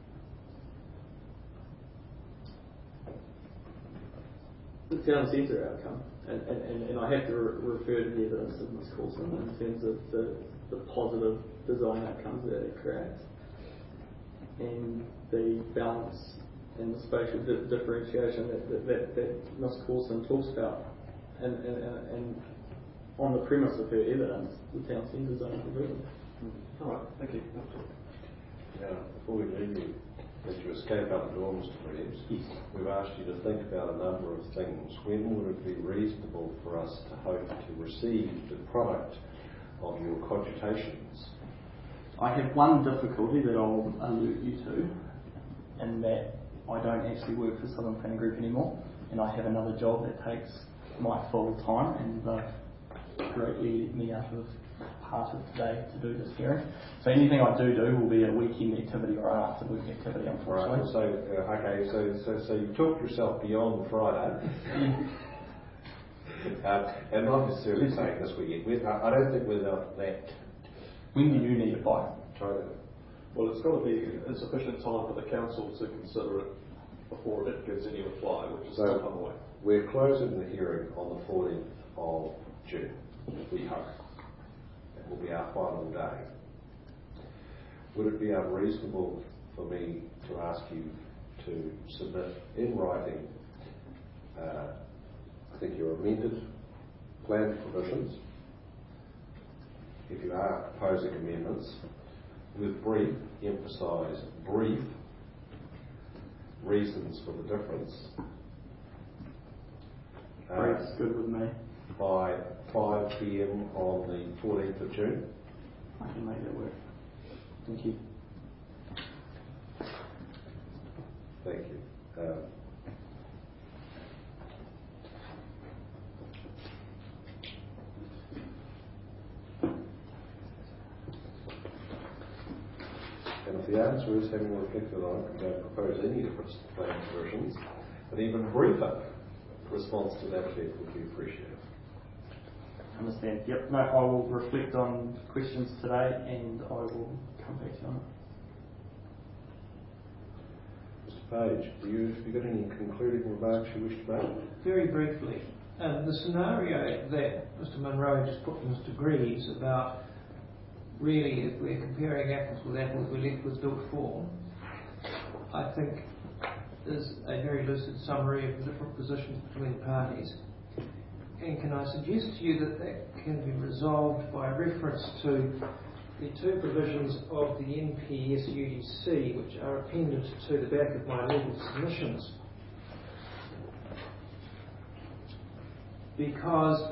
The town centre outcome, and I have to refer to the evidence of Ms. Coulson in terms of the positive design outcomes that it creates and the balance and the spatial differentiation that Ms. Coulson talks about, and on the premise of her evidence, the town centre zone provision. All right, thank you. Now, before we leave you, as you escape out the door, Mr. Williams, Yes. we've asked you to think about a number of things. When would it be reasonable for us to hope to receive the product of your cogitations? I have one difficulty that I'll alert you to, and that I don't actually work for Southern Planning Group anymore, and I have another job that takes my full time, and they've greatly let me out of part of today to do this hearing. So anything I do will be a weekend activity or an after work activity, unfortunately. Right. So you talked yourself beyond Friday, and not necessarily saying this weekend. I don't think we're that When do you need it by? Totally. Well, it's got to be a sufficient time for the council to consider it before it gives any reply, which is still on the way. We're closing the hearing on the 14th of June, we hope. That will be our final day. Would it be unreasonable for me to ask you to submit in writing, I think your amended plan provisions, if you are proposing amendments, with brief, emphasise brief, reasons for the difference. Brief's good with me. By 5 p.m. on the 14th of June. I can make that work. Thank you. Thank you. And if the answer is, having reflected on it, we don't propose any different plan versions, an even briefer response to that effect would be appreciated. Understand. Yep. No, I will reflect on questions today and I will come back to you on it. Mr. Page, have you got any concluding remarks you wish to make? Very briefly, the scenario that Mr. Munro just put to Mr. Greaves about really, if we're comparing apples with apples, we're left with built form, I think is a very lucid summary of the different positions between the parties. And can I suggest to you that that can be resolved by reference to the two provisions of the NPS UDC, which are appended to the back of my legal submissions. Because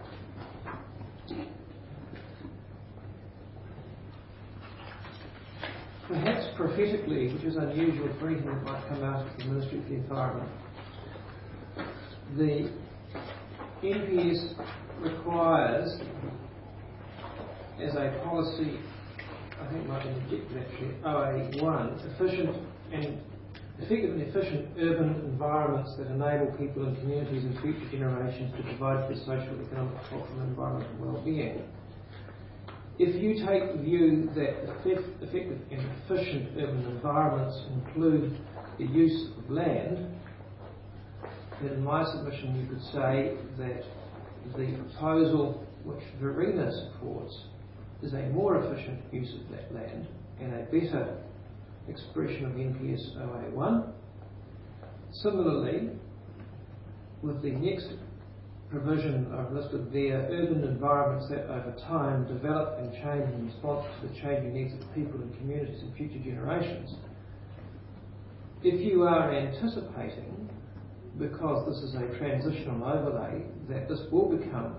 perhaps prophetically, which is unusual for anything that might come out of the Ministry of the Environment, the NPS requires, as a policy, I think might be rejected actually, OA1, effective and efficient urban environments that enable people and communities and future generations to provide for social, economic, cultural and environmental well-being. If you take the view that effective and efficient urban environments include the use of land, then in my submission you could say that the proposal which Verena supports is a more efficient use of that land and a better expression of NPS OA1. Similarly, with the next provision I've listed there, urban environments that over time develop and change in response to the changing needs of people and communities and future generations. If you are anticipating, because this is a transitional overlay, that this will become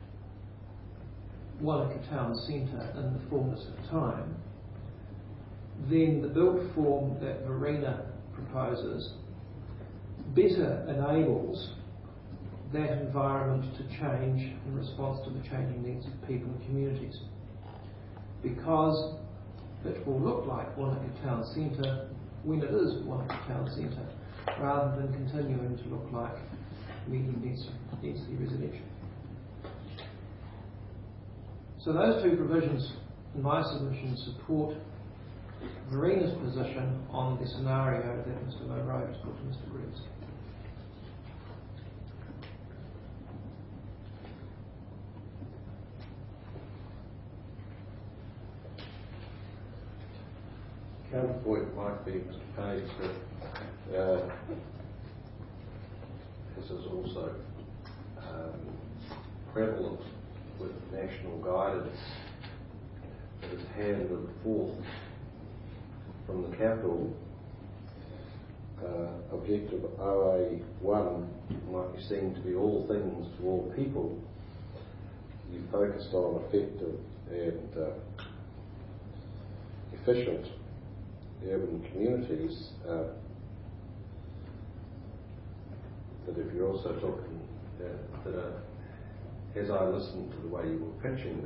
Wanaka Town Centre in the fullness of time, then the built form that Verena proposes better enables that environment to change in response to the changing needs of people and communities. Because it will look like Wanaka Town Centre when it is Wanaka Town Centre, rather than continuing to look like medium density residential. So those two provisions in my submission support Verena's position on the scenario that Mr. Munro has put to Mr. Greaves. Counterpoint might be, Mr. Page, that this is also prevalent with national guidance that is handed forth from the capital. Objective OA1 might be seen to be all things to all people. You focused on effective and efficient urban communities, that if you're also talking as I listened to the way you were pitching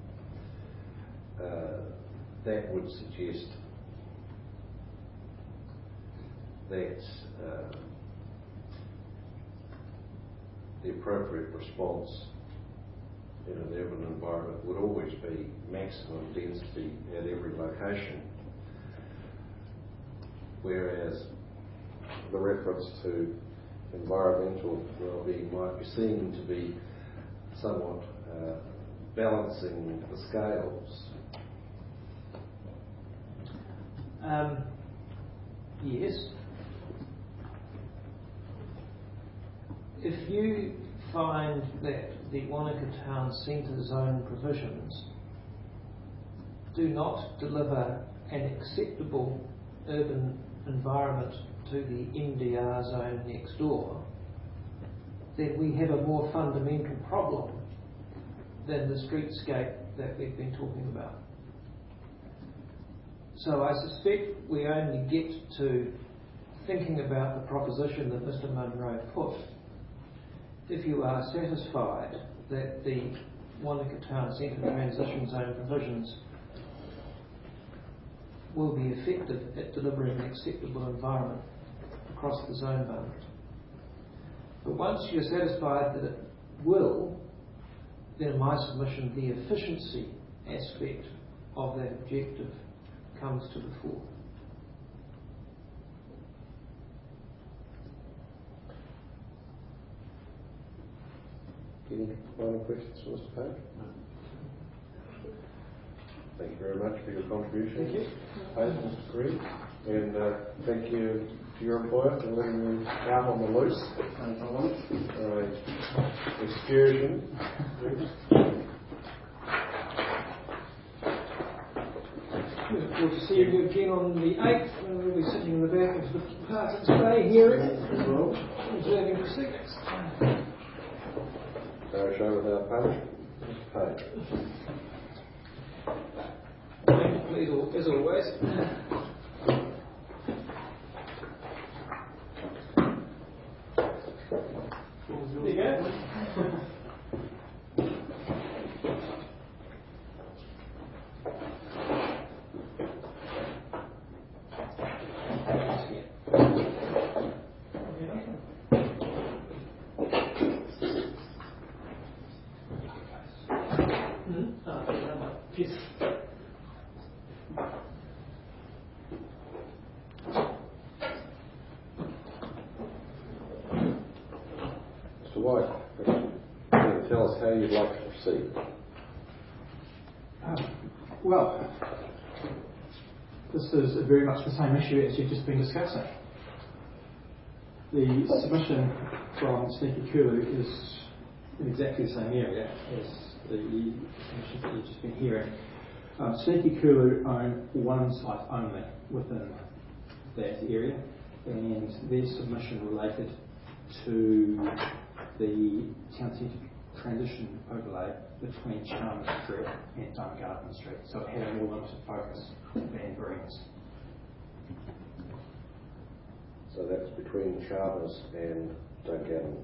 that would suggest that the appropriate response in an urban environment would always be maximum density at every location, whereas the reference to environmental well-being might be seen to be somewhat balancing the scales. Yes. If you find that the Wanaka Town Centre zone provisions do not deliver an acceptable urban environment to the MDR zone next door, then we have a more fundamental problem than the streetscape that we've been talking about. So I suspect we only get to thinking about the proposition that Mr. Munro put if you are satisfied that the Wanaka Town Centre transition zone provisions will be effective at delivering an acceptable environment across the zone boundary. But once you're satisfied that it will, then in my submission the efficiency aspect of that objective comes to the fore. Any final questions for Mr. Page? No. Thank you very much for your contribution. Thank you. Page, Mr. Green. And thank you to your employer for letting you out on the loose. Excursion. We look forward to seeing you again on the 8th, when we'll be sitting in the back of the Parsons Bay hearing, observing proceedings. No show without punishment. Mr. Page. Please, as always. There you go. Yes. Mr. White, can you tell us how you'd like to proceed? Well, this is very much the same issue as you've just been discussing. The submission from Sneaky Kulu is in exactly the same area as the submission that you've just been hearing. Sneaky Kulu own one site only within that area, and their submission related to the town centre transition overlay between Chalmers Street and Dungarvan Street, so it had a more limited focus than Greens. So that's between Chalmers and Dungarvan.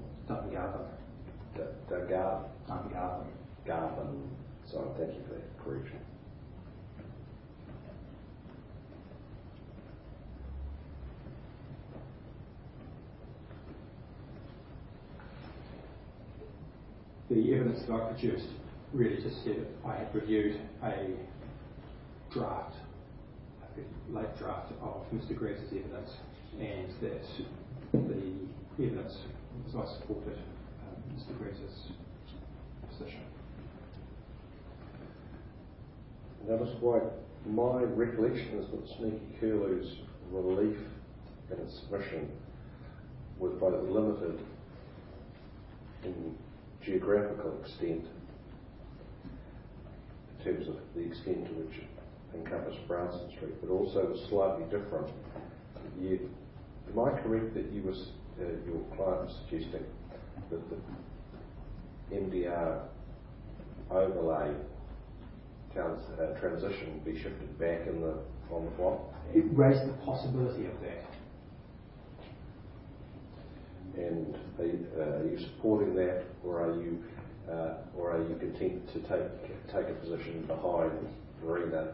Garvan. So thank you for that correction. The evidence that I produced really just said I had reviewed a draft, a late draft of Mr. Gregg's evidence, and that the evidence as I supported Mr. Gregg's position. Now, Mr. White, my recollection is that Sneaky Kulu's relief in its submission was both limited in geographical extent in terms of the extent to which it encompassed Branston Street, but also was slightly different. Am I correct that your client was suggesting that the MDR overlay transition be shifted back on the block? It raised the possibility of that. And are you supporting that, or are you content to take a position behind Verena?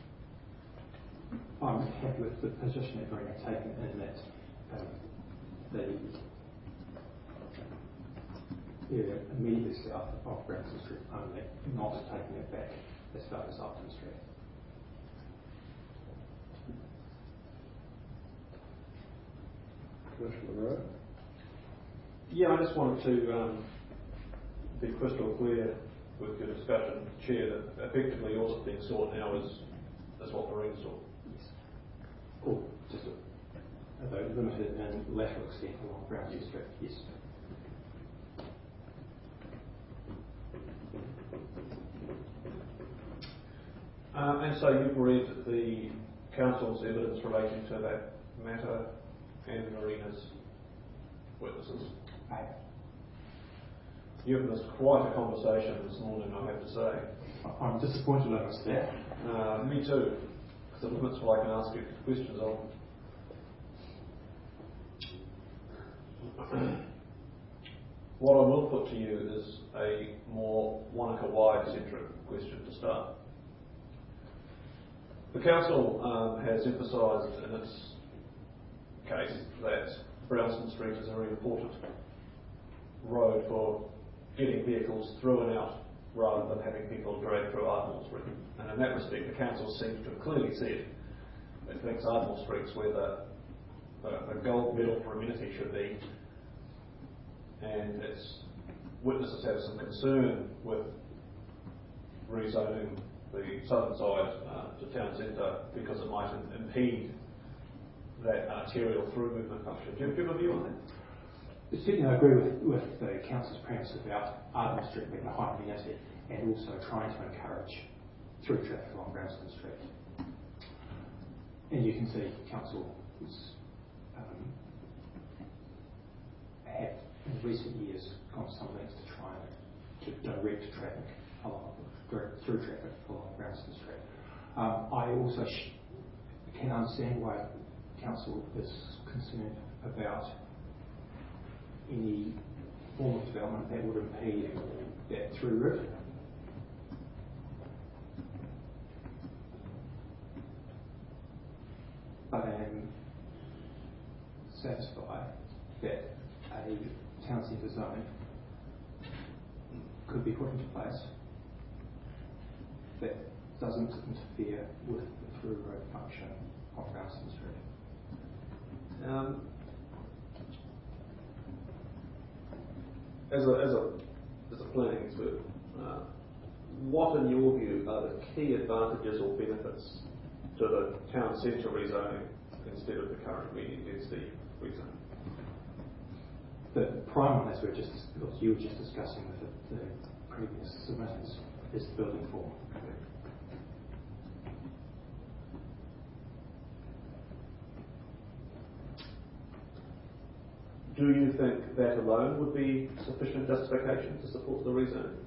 I'm happy with the position that Verena taken in that area immediately south of Branston Street only, not taking it back as far as Upton Street. Commissioner Monroe? Yeah, I just wanted to be crystal clear with your discussion, Chair, that effectively all that's being sought now is what Marina sought. Yes. Or just a limited and lateral extent along Branston Street, yes. And so you've read the Council's evidence relating to that matter and Marina's witnesses. You've missed quite a conversation this morning, I have to say. I'm disappointed I missed that. Me too, because it limits what I can ask you questions of. What I will put to you is a more Wanaka-wide-centric question to start. The Council has emphasised in its case that Brownston Street is a very important road for getting vehicles through and out rather than having people dragged through Ardmore Street. And in that respect, the Council seems to have clearly said it thinks Ardmore Street's where the gold medal for amenity should be, and its witnesses have some concern with rezoning the southern side to town centre because it might impede that arterial through movement function. Do you have a view on that? Certainly I agree with the Council's premise about Ardmore Street being a high amenity and also trying to encourage through traffic along Brownston Street. And you can see Council have in recent years gone some lengths to try to direct traffic through traffic along Brownston Street. I also can understand why Council is concerned about any form of development that would impede that through route. But I am satisfied that a town centre zone could be put into place that doesn't interfere with the through road function of Brownston Street. As a planning expert, what in your view are the key advantages or benefits to the town centre rezoning instead of the current medium density rezoning? The prime one, as you were just discussing with the previous submitters, is the building form. Do you think that alone would be sufficient justification to support the rezoning?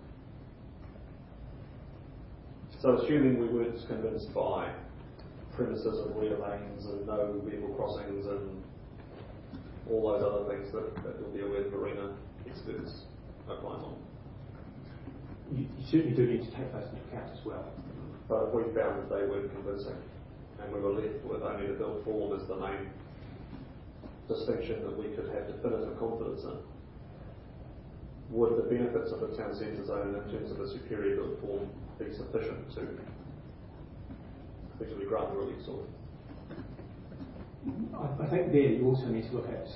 So assuming we weren't convinced by premises of rear lanes and no vehicle crossings and all those other things that you'll be aware Marina experts opine on. You certainly do need to take those into account as well. But if we found that they weren't convincing and we were left with only the built form as the main distinction that we could have definitive confidence in, would the benefits of the town centre zone in terms of a superior built form be sufficient to effectively grant the relief sort? I think there you also need to look at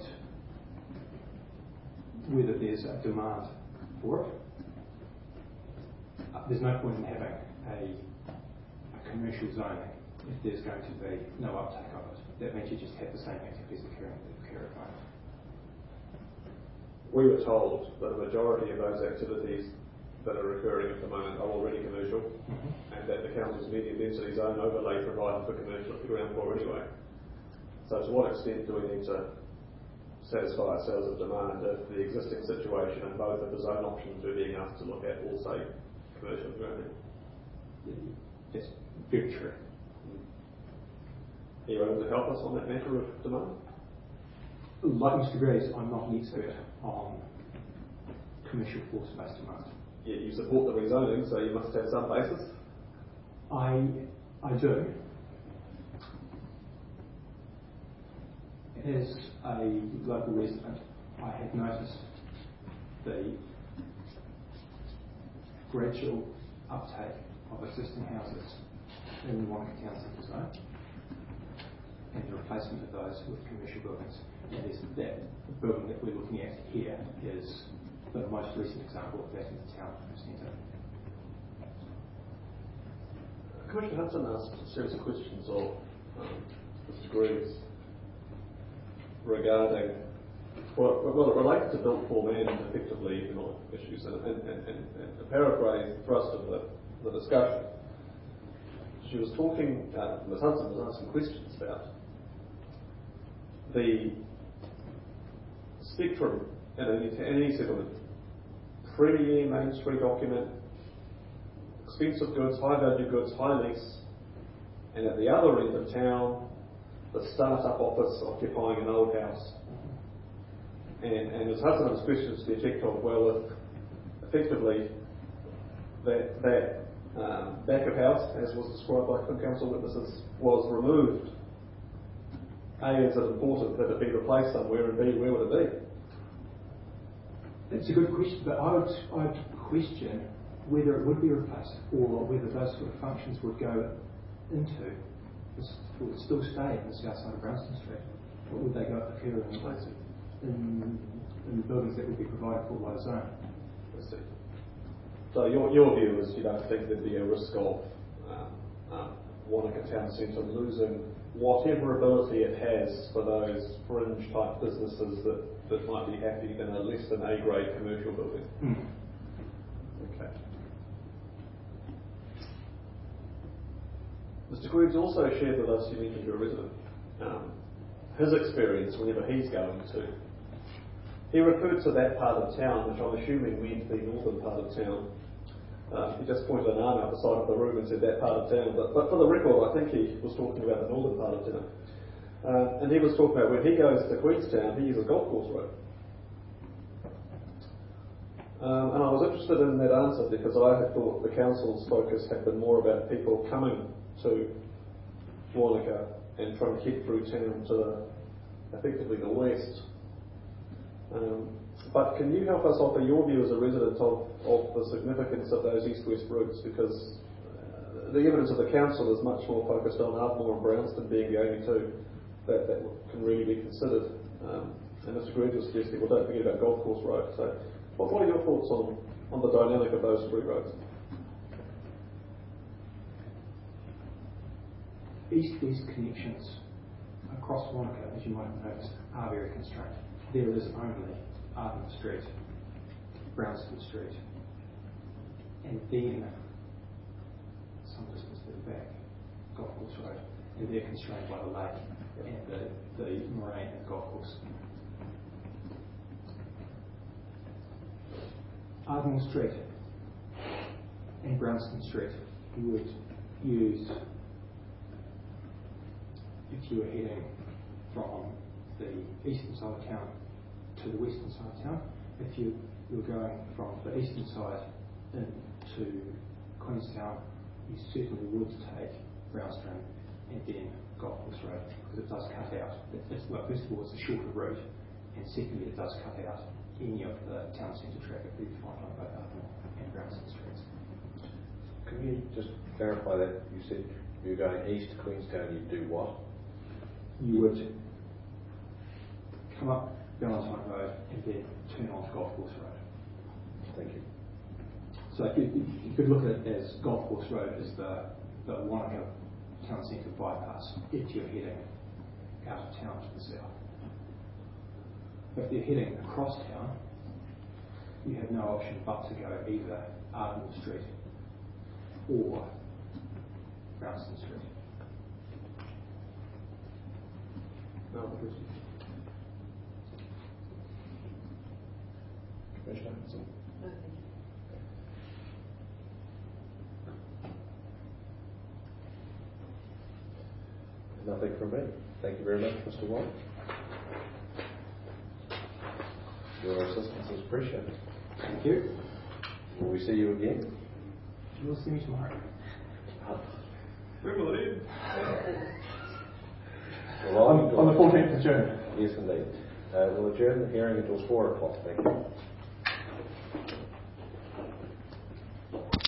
whether there's a demand for it. There's no point in having a commercial zoning if there's going to be no uptake of it. That means you just have the same activities occurring at the moment. We were told that a majority of those activities that are occurring at the moment are already commercial, and that the council's medium density zone overlay provided for commercial at the ground floor anyway. So to what extent do we need to satisfy ourselves of demand if the existing situation and both of the zone options we're being asked to look at all say commercial grounding? That's very true. Are you able to help us on that matter of demand? Like Mr. Graves, I'm not an expert on commercial force-based demand. Yeah, you support the rezoning, so you must have some basis. I do. As a local resident, I have noticed the gradual uptake of existing houses in the Wanaka Town Centre zone and the replacement of those with commercial buildings. And that building that we're looking at here is the most recent example of that in the town centre. Commissioner Hudson asked a series of questions of Mr. Greaves regarding, well, it related to built form and effectively economic issues, and to paraphrase the thrust of the discussion, she was talking, Ms. Hudson was asking questions about the spectrum in any settlement. Premier Main Street document, expensive goods, high value goods, high lease, and at the other end of town, the start-up office occupying an old house. And Ms. Hudson's question to the effect of, well, if effectively that back of house, as was described by some council witnesses, was removed, A, is it important that it be replaced somewhere, and B, where would it be? That's a good question, but I'd question whether it would be replaced or whether those sort of functions would go into, would still stay in the south side of Brownston Street, or would they go occur in the buildings that would be provided for by the zone? I see. So your view is you don't think there'd be a risk of Wanaka Town Centre losing whatever ability it has for those fringe type businesses that might be happy in a less than A grade commercial building? Okay. Mr. Greaves also shared with us, you mentioned you're a resident, his experience whenever he's going to. He referred to that part of town, which I'm assuming meant the northern part of town. He just pointed an arm out the side of the room and said that part of town. But for the record, I think he was talking about the northern part of town. And he was talking about when he goes to Queenstown, he uses Golf Course Road. And I was interested in that answer because I had thought the council's focus had been more about people coming to Wanaka and trying to head through town to effectively the west. But can you help us offer your view as a resident of the significance of those east-west routes? Because the evidence of the council is much more focused on Ardmore and Brownston being the only two that can really be considered. And Mr. Greaves was suggesting, well, don't forget about Golf Course Road. So what are your thoughts on the dynamic of those three roads? East-west connections across Wanaka, as you might have noticed, are very constrained. There is only Ardmore Street, Brownston Street, and then some distance further back, Golf Course Road, and they're constrained by the lake and the moraine and the golf course. Ardmore Street and Brownston Street you would use if you were heading from the eastern side of town to the western side of town. If you were going from the eastern side into Queenstown, you certainly would take Brownstone and then Golf Course Road, because it does cut out. Well, first of all, it's a shorter route, and secondly, it does cut out any of the town centre traffic that you find on both Ardmore and Brownston Streets. Can you just clarify that? You said you're going east to Queenstown, you do what? You would come up Valentine Road and then turn on to Golf Course Road. Thank you. So you could look at it as Golf Course Road as the Wanaka Town Centre bypass if you're heading out of town to the south. If you're heading across town, you have no option but to go either Ardmore Street or Brownston Street. No other questions? Commissioner Hudson? No, thank you. Nothing from me. Thank you very much, Mr. White. Your assistance is appreciated. Thank you. Will we see you again? You'll see me tomorrow. We believe. Well, On the 14th of June. Yes, indeed. We'll adjourn the hearing until 4 o'clock. Thank you.